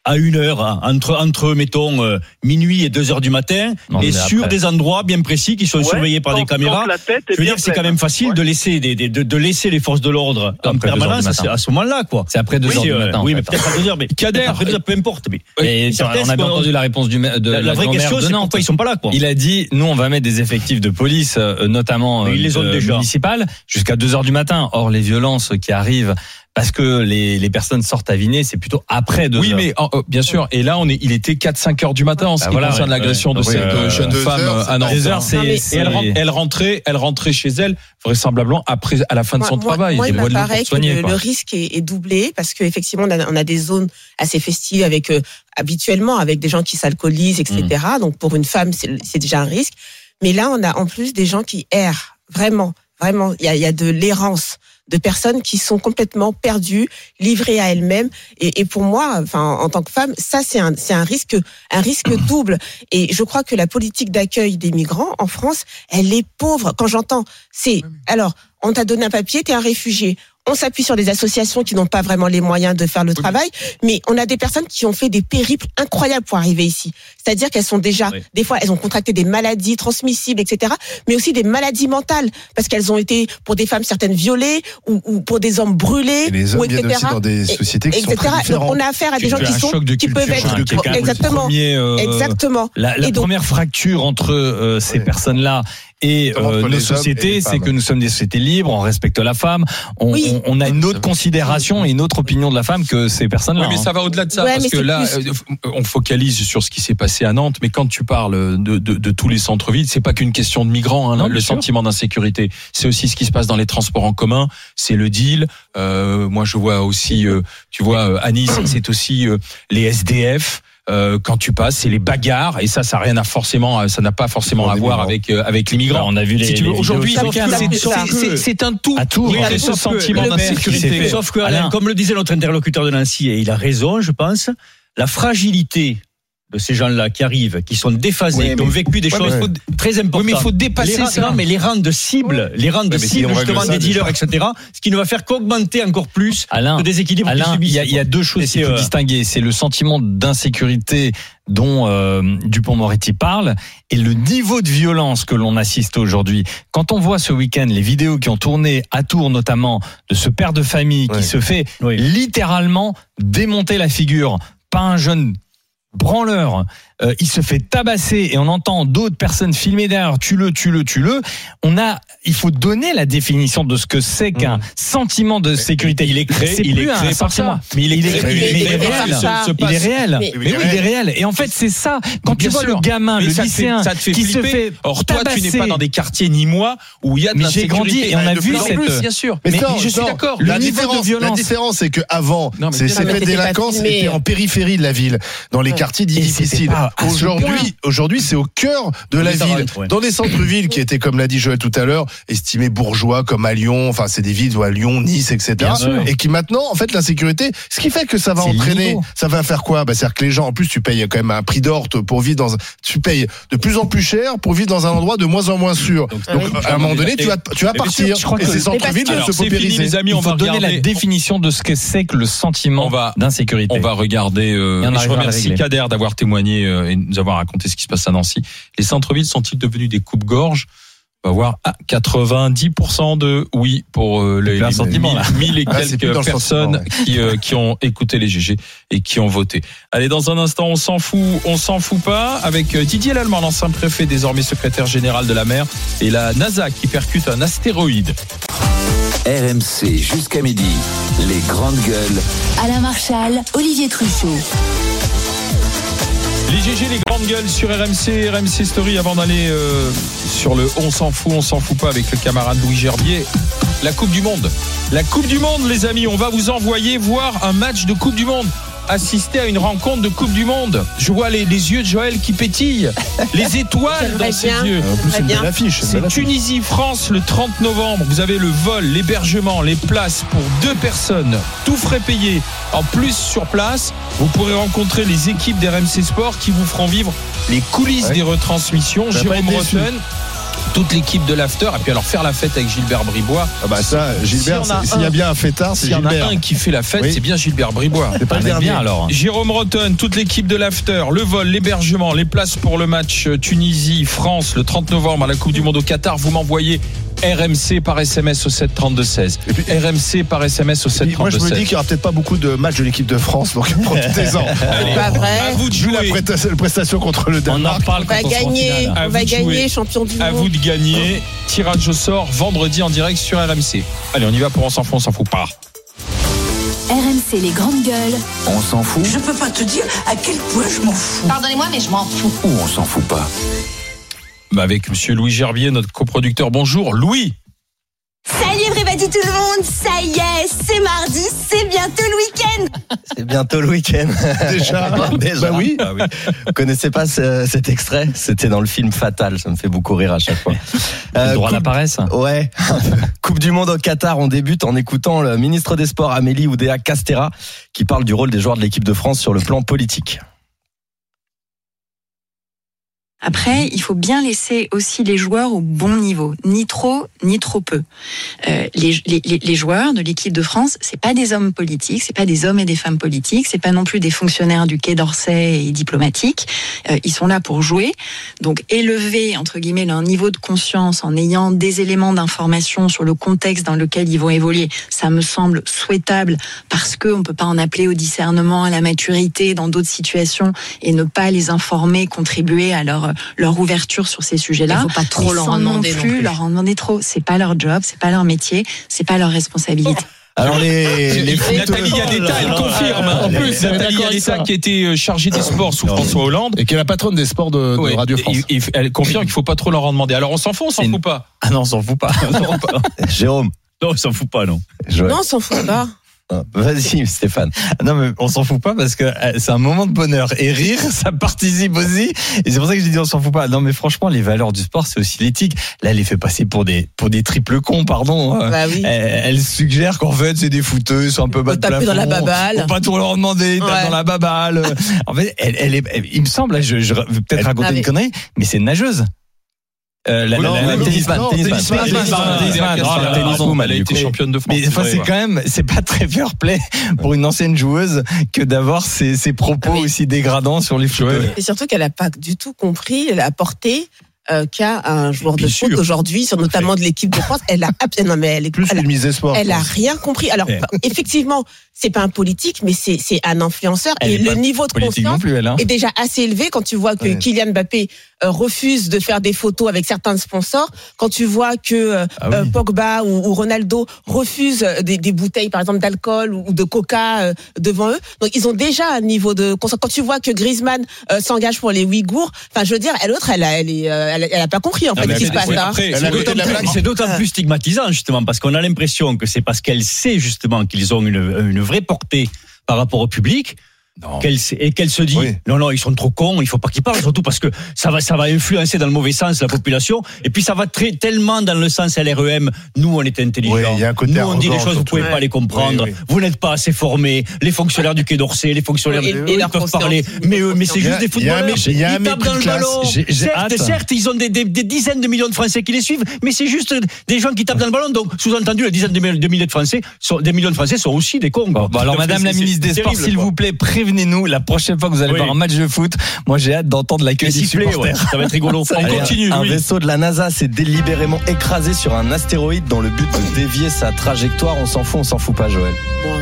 à une heure, hein, entre, entre mettons, euh, minuit et deux heures du matin, non, et sur après. des endroits bien précis qui sont ouais, surveillés par quand, des caméras. Je veux dire, c'est quand même facile ouais. de laisser des, des, de, de laisser les forces de l'ordre en permanence à ce moment-là, quoi. C'est après deux oui, heures du matin. Oui, mais peut-être à deux heures, mais Kader, après deux heures, peu importe. Mais, et on a bien entendu la réponse du de la, la vraie question, c'est pourquoi ils sont pas là, quoi. Il a dit, nous, on va mettre des effectifs de police, notamment ils les ont déjà. municipales, jusqu'à deux heures du matin. Or, les violences qui arrivent parce que les, les personnes sortent à Vinet, c'est plutôt après deux oui, heures. Oui, mais oh, bien sûr. Et là, on est, il était quatre cinq heures du matin en ce bah qui voilà, concerne ouais, l'agression ouais. de cette euh, jeune femme heures, à Nantes. Deux heures, c'est, et c'est... elle, elle rentrait, elle rentrait chez elle vraisemblablement après, à la fin de son moi, travail. Moi, il me paraît que le, le risque est, est doublé parce qu'effectivement, on a, on a des zones assez festives avec euh, habituellement avec des gens qui s'alcoolisent, et cetera. Mmh. Donc pour une femme, c'est, c'est déjà un risque. Mais là, on a en plus des gens qui errent vraiment, vraiment. Il y a, il y a de l'errance. De personnes qui sont complètement perdues, livrées à elles-mêmes. Et, et pour moi, enfin, en tant que femme, ça c'est un, c'est un risque, un risque double. Et je crois que la politique d'accueil des migrants en France, elle est pauvre. Quand j'entends, c'est alors, on t'a donné un papier, t'es un réfugié. On s'appuie sur des associations qui n'ont pas vraiment les moyens de faire le travail, mais on a des personnes qui ont fait des périples incroyables pour arriver ici. C'est-à-dire qu'elles sont déjà, oui. des fois, elles ont contracté des maladies transmissibles, et cetera, mais aussi des maladies mentales, parce qu'elles ont été, pour des femmes certaines, violées, ou, ou pour des hommes brûlés, et les hommes ou et cetera. Viennent aussi dans des sociétés qui et, sont très différentes. Donc on a affaire à des gens qui sont, qui peuvent être, hein, exactement, premier, euh, exactement. La, la donc, première fracture entre euh, ces ouais. personnes-là et euh, nos sociétés, c'est que nous sommes des sociétés libres, on respecte la femme, on, oui. on, on a une autre considération et une autre opinion de la femme que ces personnes-là. Oui, mais ça va au-delà de ça, ouais, parce que là, plus... on focalise sur ce qui s'est passé à Nantes, mais quand tu parles de, de, de tous les centres-villes, c'est pas qu'une question de migrants, hein, non, le sentiment d'insécurité. C'est aussi ce qui se passe dans les transports en commun, c'est le deal. Euh, moi, je vois aussi, euh, tu vois, à Nice, c'est aussi euh, les S D F. Euh, quand tu passes, c'est les bagarres, et ça, ça n'a rien à forcément, ça n'a pas forcément à voir avec euh, avec les migrants. Alors, on a vu les. Si tu veux, aujourd'hui, c'est, c'est un tout. À tout. Oui, ce sentiment d'insécurité. Sauf que, Alain, comme le disait notre interlocuteur de Nancy, et il a raison, je pense, la fragilité de ces gens-là qui arrivent, qui sont déphasés, oui, qui ont vécu des ouais, choses faut, très importantes. Oui, mais il faut dépasser rangs, ça. Non, mais les rendre de cible, les rendre de cible, justement, des dealers, et cetera. Ce qui ne va faire qu'augmenter encore plus Alain, le déséquilibre. Alain, il y, y a deux choses qu'il faut euh... distinguer. C'est le sentiment d'insécurité dont euh, Dupond-Moretti parle et le niveau de violence que l'on assiste aujourd'hui. Quand on voit ce week-end les vidéos qui ont tourné à Tours notamment de ce père de famille ouais. qui se fait oui. littéralement démonter la figure, pas un jeune branleur, euh, il se fait tabasser et on entend d'autres personnes filmer derrière, tue-le, tue-le, tue-le. On a, il faut donner la définition de ce que c'est qu'un mmh. sentiment de sécurité. Il est créé, c'est il est créé par ça. Mais il est, il est, créé, il est, il est réel. Il est réel. Mais, mais oui, il est réel. Et en fait, c'est ça. Quand tu vois le gamin, le lycéen, ça te fait qui flipper. se fait Or toi, tu n'es pas dans des quartiers ni moi où il y a de l'insécurité. J'ai grandi et on a vu cette. Bien sûr. Mais je suis d'accord. Le niveau de violence. La différence, c'est que avant, ces faits de délinquance étaient en périphérie de la ville, dans les quartiers dits difficiles. Aujourd'hui, aujourd'hui, c'est au cœur de la ville, dans des centres-villes qui étaient, comme l'a dit Joël tout à l'heure, estimés bourgeois, comme à Lyon. Enfin, c'est des villes où à Lyon, Nice, et cetera. Et qui maintenant, en fait, l'insécurité, ce qui fait que ça va c'est entraîner, ça va faire quoi ? Bah, c'est-à-dire que les gens, en plus, tu payes quand même un prix d'or pour vivre dans, tu payes de plus en plus cher pour vivre dans un endroit de moins en moins sûr. Donc, Donc oui. à un moment donné, tu vas, tu vas partir. Je crois et que ces centres-villes vont se paupériser. Les amis, on va donner la définition de ce que c'est que le sentiment d'insécurité. On va regarder. Euh, je remercie Kader d'avoir témoigné et nous avoir raconté ce qui se passe à Nancy. Les centres-villes sont-ils devenus des coupes-gorges ? On va voir à quatre-vingt-dix pour cent de oui pour euh, les, les mille et quelques ouais, personnes qui, euh, qui ont écouté les G G et qui ont voté. Allez, dans un instant, on s'en fout, on s'en fout pas, avec Didier Lallemand, l'ancien préfet, désormais secrétaire général de la mer, et la NASA qui percute un astéroïde. R M C jusqu'à midi, les grandes gueules. Alain Marchal, Olivier Truchot. Les G G, les grandes gueules sur R M C, R M C Story, avant d'aller euh, sur le on s'en fout, on s'en fout pas avec le camarade Louis Gerbier. La Coupe du Monde. La Coupe du Monde, les amis, on va vous envoyer voir un match de Coupe du Monde. Assister à une rencontre de Coupe du Monde. Je vois les, les yeux de Joël qui pétillent, les étoiles dans ses yeux. En plus, c'est une belle affiche. C'est Tunisie-France le trente novembre. Vous avez le vol, l'hébergement, les places pour deux personnes, tout frais payé. En plus, sur place, vous pourrez rencontrer les équipes d'R M C Sport qui vous feront vivre les coulisses ouais. des retransmissions. Jérôme Rotten, toute l'équipe de l'after, et puis alors faire la fête avec Gilbert Bribois. Ah bah ça, Gilbert, S'il y en a s'il y a un- bien un fêtard, c'est S'il y en Gilbert. a un qui fait la fête, Oui. c'est bien Gilbert Bribois. C'est pas le dernier. bien alors. Jérôme Rotten, toute l'équipe de l'after, le vol, l'hébergement, les places pour le match Tunisie-France le trente novembre à la Coupe du Monde au Qatar. Vous m'envoyez R M C par S M S au sept trente-deux seize. Et puis- R M C par S M S au Et sept puis, moi, je trente-deux me dis seize. qu'il y aura peut-être pas beaucoup de matchs de l'équipe de France, donc profitez-en. Allez, Pas vrai. à vous de Vu la jouer. presta- prestation contre le On en Danemark. parle On va quand on sera en gagner, finale. À on vous va de gagner, jouer. champion du À monde. vous de gagner. Tirage au sort vendredi en direct sur R M C. Allez, on y va pour On s'en fout, on s'en fout pas. R M C les grandes gueules. On s'en fout Je peux pas te dire à quel point je m'en fous. Pardonnez-moi, mais je m'en fous. ou on s'en fout pas? Bah, avec monsieur Louis Gerbier, notre coproducteur. Bonjour, Louis. Salut everybody tout le monde, ça y est, c'est mardi, c'est bientôt le week-end. C'est bientôt le week-end. Déjà, Déjà. Bah oui. Ah oui. Vous connaissez pas ce- cet extrait? C'était dans le film Fatal. Ça me fait beaucoup rire à chaque fois. Le droit à la coupe- paresse. Ouais. Coupe du Monde au Qatar. On débute en écoutant le ministre des Sports Amélie Oudéa Castéra qui parle du rôle des joueurs de l'équipe de France sur le plan politique. Après, il faut bien laisser aussi les joueurs au bon niveau, ni trop, ni trop peu. Euh, les, les, les joueurs de l'équipe de France, c'est pas des hommes politiques, c'est pas des hommes et des femmes politiques, c'est pas non plus des fonctionnaires du Quai d'Orsay et diplomatiques. Euh, ils sont là pour jouer. Donc, élever entre guillemets leur niveau de conscience en ayant des éléments d'information sur le contexte dans lequel ils vont évoluer, ça me semble souhaitable parce que on peut pas en appeler au discernement, à la maturité dans d'autres situations et ne pas les informer, contribuer à leur leur ouverture sur ces sujets-là. Il faut pas trop Mais leur sans en non demander non plus plus. leur en demander trop. C'est pas leur job, c'est pas leur métier, c'est pas leur responsabilité. Alors les, les foot- Nathalie Yadeta, elle confirme. En Les- plus, Nathalie Yadeta qui était chargée des sports sous François Hollande. Et qui est la patronne des sports de, de Ouais, Radio France. et- et elle confirme qu'il faut pas trop leur en demander. Alors on s'en fout, on s'en C'est fout une- pas. Ah non, on s'en fout pas. Jérôme. Non, on s'en fout pas, non. Joël. Non, on s'en fout pas. Ah, Vas-y Stéphane. Non mais on s'en fout pas parce que euh, c'est un moment de bonheur et rire ça participe aussi et c'est pour ça que j'ai dit on s'en fout pas. Non mais franchement les valeurs du sport c'est aussi l'éthique. Là elle les fait passer pour des pour des triples cons pardon. Bah oui. Elle, elle suggère qu'en fait c'est des fouteux, sont un peu bas de taper plafond. dans la baballe. Faut pas trop leur demander, tape Ouais. dans la baballe. En fait elle, elle est elle- il me semble là, je, je vais peut-être raconter Ah, mais- une connerie mais c'est une nageuse. Euh, la, Oui, la, non, la, non, la non, tennisman, non, tennisman, tennisman, tennisman, tennisman, tennisman, tennisman, oh, la pardon, tenniswoman, elle a du été coup. championne de France. Mais enfin, c'est quand même, c'est pas très fair play pour une ancienne joueuse que d'avoir ces, ces propos Ah oui. aussi dégradants sur les footeux. Et surtout qu'elle n'a pas du tout compris la portée euh, qu'a un joueur de Bien foot sûr. aujourd'hui, sur notamment de l'équipe de France. Elle a absolument, mais elle est Plus elle a- qu'une mise espoir. Elle a rien compris. Alors, Ouais. effectivement, c'est pas un politique, mais c'est c'est un influenceur. Elle et est le pas niveau de politique non conscience plus, elle, hein. est déjà assez élevé quand tu vois que Ouais. Kylian Mbappé euh, refuse de faire des photos avec certains sponsors, quand tu vois que euh, Ah oui. euh, Pogba ou, ou Ronaldo refusent des, des bouteilles, par exemple, d'alcool ou, ou de coca euh, devant eux. Donc, ils ont déjà un niveau de conscience. Quand tu vois que Griezmann euh, s'engage pour les Ouïghours, enfin, je veux dire, elle, l'autre, elle a, elle, est, euh, elle, a- elle a pas compris, en fait, mais ce qui se c'est- passe ouais, là. après, Elle c'est a d'autant côté de la plus- blague. C'est d'autant plus stigmatisant, justement, parce qu'on a l'impression que c'est parce qu'elle sait, justement, qu'ils ont une, une vraie portée par rapport au public. Qu'elle, sait- et qu'elle se dit Oui. non non ils sont trop cons, il faut pas qu'ils parlent, surtout parce que ça va ça va influencer dans le mauvais sens la population, et puis ça va très tellement dans le sens L R E M. Nous on est intelligents, Oui, il y a un côté nous on dit des arrogant, choses vous surtout. pouvez pas les comprendre, Oui, oui. vous n'êtes pas assez formés, les fonctionnaires du Quai d'Orsay, les fonctionnaires Oui, et- eux, et ils leur peuvent conscience, parler, ils mais ont eux, mais c'est Il y a- juste des il y a un footballeurs, mépris- il y a un ils tapent mépris dans de le classe. ballon. J'ai- j'ai Certes, hâte. certes ils ont des, des, des dizaines de millions de Français qui les suivent, mais c'est juste des gens qui tapent dans le ballon, donc sous-entendu les dizaines de millions de milliers de Français sont, des millions de Français sont aussi des cons. Bon, bon, alors, Donc, Madame c'est- la c'est- ministre des c'est Sports, terrible, s'il quoi. vous plaît, prévenez-nous la prochaine fois que vous allez Oui. voir un match de foot. Moi, j'ai hâte d'entendre l'accueil Les des sifflets, supporters. ouais, ça va être rigolo. On Allez, continue, un oui. vaisseau de la NASA s'est délibérément écrasé sur un astéroïde dans le but de dévier sa trajectoire. On s'en fout, on s'en fout pas, Joël.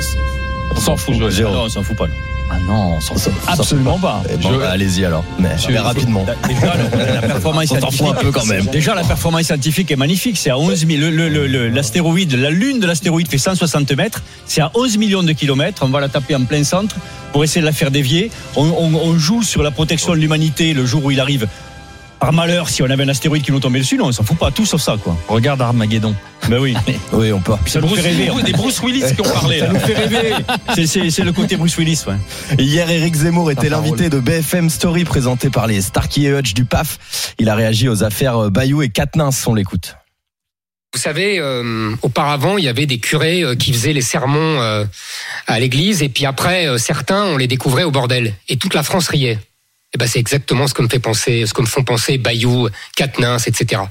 On s'en fout, Joël. Non, on s'en fout pas. Ah non, on s'en fout s'en absolument pas. Eh ben, Je- bah, allez-y alors, mais, Je- mais rapidement. Déjà, la, la performance On s'en fout un peu quand même. Déjà, la performance scientifique est magnifique. C'est à onze mille. Le, le, le- le- l'astéroïde, la lune de l'astéroïde fait cent soixante mètres. C'est à onze millions de kilomètres. On va la taper en plein centre pour essayer de la faire dévier. On, on, on joue sur la protection de l'humanité le jour où il arrive. Par malheur, si on avait un astéroïde qui nous tombait dessus, non, on s'en fout pas, tout sauf ça, quoi. Regarde Armageddon. Ben oui. Oui, on peut. Ça nous Bruce- fait rêver. des Bruce Willis qui ont parlé. Ça là. nous fait rêver. C'est, c'est, c'est le côté Bruce Willis, ouais. Hier, Éric Zemmour était l'invité de B F M Story présenté par les Starkey et Hutch du P A F. Il a réagi aux affaires Bayou et Quatennens. On l'écoute. Vous savez, euh, auparavant, il y avait des curés euh, qui faisaient les sermons euh, à l'église, et puis après, euh, certains, on les découvrait au bordel, et toute la France riait. Et ben, c'est exactement ce que me fait penser, ce que me font penser Bayou, Quatennens, et cetera. Ce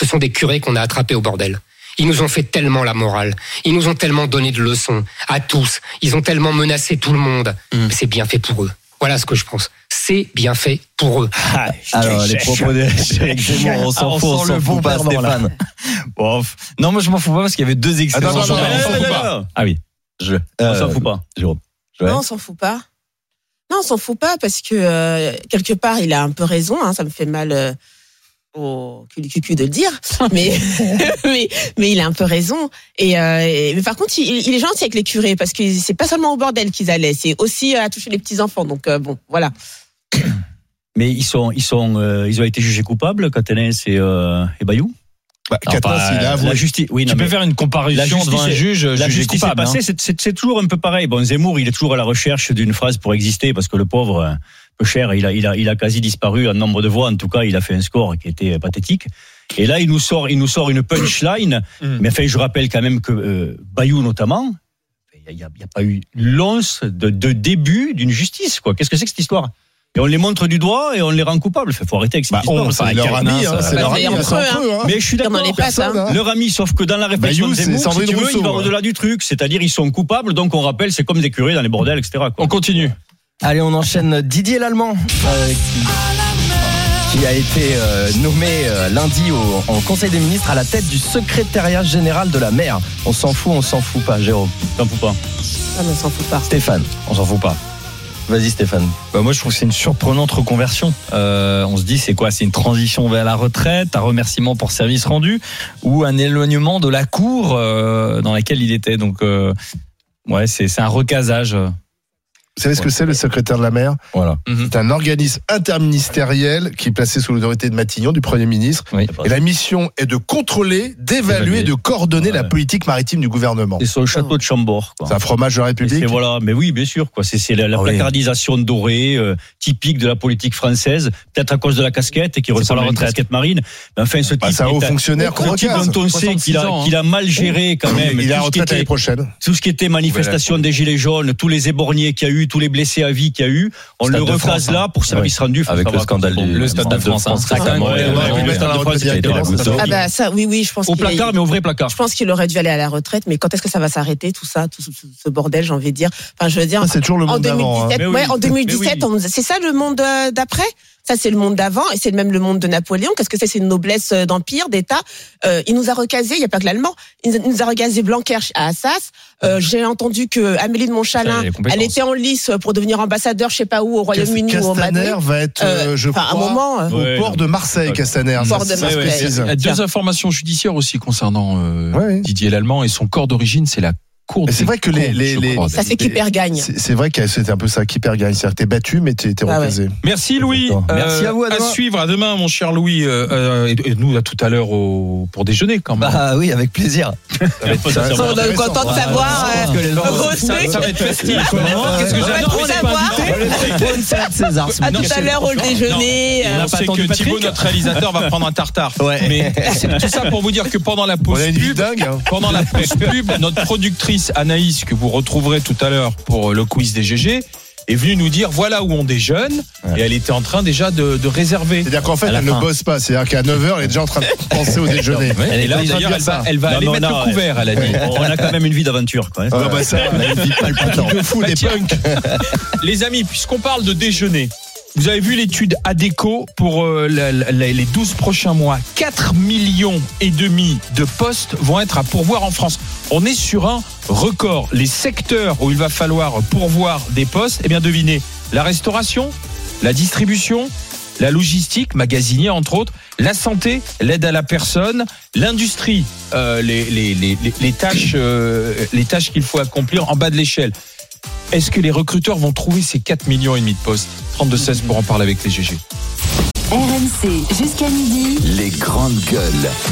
ce sont des curés qu'on a attrapés au bordel. Ils nous ont fait tellement la morale. Ils nous ont tellement donné de leçons à tous. Ils ont tellement menacé tout le monde. Mmh. C'est bien fait pour eux. Voilà ce que je pense. C'est bien fait pour eux. Ah, alors, les propos d'Éric Zemmour, on s'en fout, on s'en fout pas, Stéphane. Bon, non, moi je m'en fous pas parce qu'il y avait deux excellents ah, journalistes. Ah oui. Je, euh, on s'en fout pas, Jérôme. Non, on s'en fout pas. Non, on s'en fout pas parce que euh, quelque part, il a un peu raison. Hein, ça me fait mal euh, au cul de le dire, mais mais mais il a un peu raison. Et, euh, et mais par contre, il, il est gentil avec les curés parce que c'est pas seulement au bordel qu'ils allaient, c'est aussi à toucher les petits enfants. Donc euh, bon, voilà. Mais ils sont ils sont euh, ils ont été jugés coupables, Catenès et, euh, et Bayou. Bah, Catenès, il a avoué. La justice, oui, tu non, peux mais faire une comparution devant un juge. La justice est passée, hein. c'est, c'est, c'est toujours un peu pareil. Bon, Zemmour, il est toujours à la recherche d'une phrase pour exister parce que le pauvre, un peu cher, il a, il a, il a quasi disparu en nombre de voix. En tout cas, il a fait un score qui était pathétique. Et là, il nous sort, il nous sort une punchline. mm. Mais enfin, je rappelle quand même que euh, Bayou notamment, il n'y a, a pas eu l'once de, de début d'une justice, quoi. Qu'est-ce que c'est que cette histoire? Et on les montre du doigt et on les rend coupables. Il faut arrêter avec cette bah, histoire. On, c'est leur ami, hein, c'est leur ami. Mais je suis d'accord. Hein. Leur ami, sauf que dans la réflexion Bayou, de Zemmour, si tu veux, Rousseau, il va hein. au-delà du truc. C'est-à-dire, ils sont coupables, donc on rappelle, c'est comme des curés dans les bordels, et cetera. Quoi. On continue. Allez, on enchaîne. Didier Lallemand, euh, qui, qui a été euh, nommé euh, lundi au, en Conseil des ministres à la tête du secrétariat général de la mer. On s'en fout, on s'en fout pas, Jérôme. T'en fous pas. Ah, mais on s'en fout pas. Stéphane, on s'en fout pas. Vas-y Stéphane. Bah moi je trouve que c'est une surprenante reconversion. Euh, on se dit c'est quoi? C'est une transition vers la retraite, un remerciement pour service rendu ou un éloignement de la cour euh, dans laquelle il était. Donc euh, ouais c'est c'est un recasage. Vous savez ce que c'est le secrétaire de la mer? Voilà. Mm-hmm. C'est un organisme interministériel qui est placé sous l'autorité de Matignon, du Premier ministre. Oui. Et la mission est de contrôler, d'évaluer, de coordonner ouais. la politique maritime du gouvernement. C'est sur le château de Chambord. Quoi. C'est un fromage de la République. C'est, voilà, mais oui, bien sûr. Quoi. C'est, c'est la, la ah, placardisation oui. dorée, euh, typique de la politique française, peut-être à cause de la casquette et qui ressemble à une casquette marine. Mais enfin, ce type, bah, c'est un haut fonctionnaire ce type dont on sait qu'il a, qu'il a mal géré quand même. Il est à retraite l'année prochaine. Tout ce qui était manifestation des Gilets jaunes, tous les éborgnés qu'il y a eu, tous les blessés à vie qu'il y a eu, on le recase là pour service rendu. Avec le scandale du le Stade de France. Ah bah ça, oui, oui, je pense. Au placard, mais au vrai placard. Je pense qu'il aurait dû aller à la retraite, mais quand est-ce que ça va s'arrêter tout ça, tout ce bordel, j'ai envie de dire. Enfin, je veux dire. C'est toujours le monde d'avant. Ouais, en deux mille dix-sept, c'est ça le monde d'après. Ça, c'est le monde d'avant et c'est même le monde de Napoléon. Qu'est-ce que c'est? C'est une noblesse d'empire, d'État. Euh, il nous a recasé, il n'y a pas que l'allemand. Il nous a recasé Blanquer à Assas. Euh, j'ai entendu que Amélie de Montchalin, elle était en lice pour devenir ambassadeur, je sais pas où, au Royaume-Uni ou au Madrid. Castaner va être, euh, je crois, un moment, euh, au ouais, port de Marseille, Castaner. Port de Marseille. Il y a deux informations judiciaires aussi concernant euh, ouais. Didier Lallemand et son corps d'origine, c'est la Et c'est vrai que les, les, les ça c'est qui perd gagne. C'est, c'est vrai que c'était un peu ça qui perd gagne, c'est-à-dire que t'es battu mais t'es, t'es ah recasé. Ouais. Merci Louis. Euh, Merci à vous. À, à suivre à demain mon cher Louis euh, euh, et, et nous là tout à l'heure au, pour déjeuner quand même. Bah oui avec plaisir. On est content de savoir. Ça va être festif. Qu'est-ce que j'adore savoir. À tout à l'heure au déjeuner. On sait que Thibaut notre réalisateur va prendre un tartare. Mais tout ça pour vous dire que pendant la pause pub, pendant la pause pub, notre productrice Anaïs que vous retrouverez tout à l'heure pour le quiz des G G est venue nous dire voilà où on déjeune ouais. et elle était en train déjà de, de réserver. C'est-à-dire qu'en fait elle fin. ne bosse pas, c'est-à-dire qu'à neuf heures elle est déjà en train de penser au déjeuner. Ouais. Et là d'ailleurs elle va, elle va non, aller non, mettre non, le couvert elle a dit. On a quand même une vie d'aventure quoi. Ah bah ça, on a une vie palpitante. De fou, des punks. Les amis, puisqu'on parle de déjeuner, vous avez vu l'étude Adecco pour euh, la, la, les douze prochains mois. quatre millions et demi de postes vont être à pourvoir en France. On est sur un record. Les secteurs où il va falloir pourvoir des postes, eh bien devinez, la restauration, la distribution, la logistique, magasinier entre autres, la santé, l'aide à la personne, l'industrie, euh, les, les, les, les, les tâches, euh, les tâches qu'il faut accomplir en bas de l'échelle. Est-ce que les recruteurs vont trouver ces quatre millions et demi de postes? trente-deux seize pour en parler avec les G G. R M C jusqu'à midi. Les grandes gueules.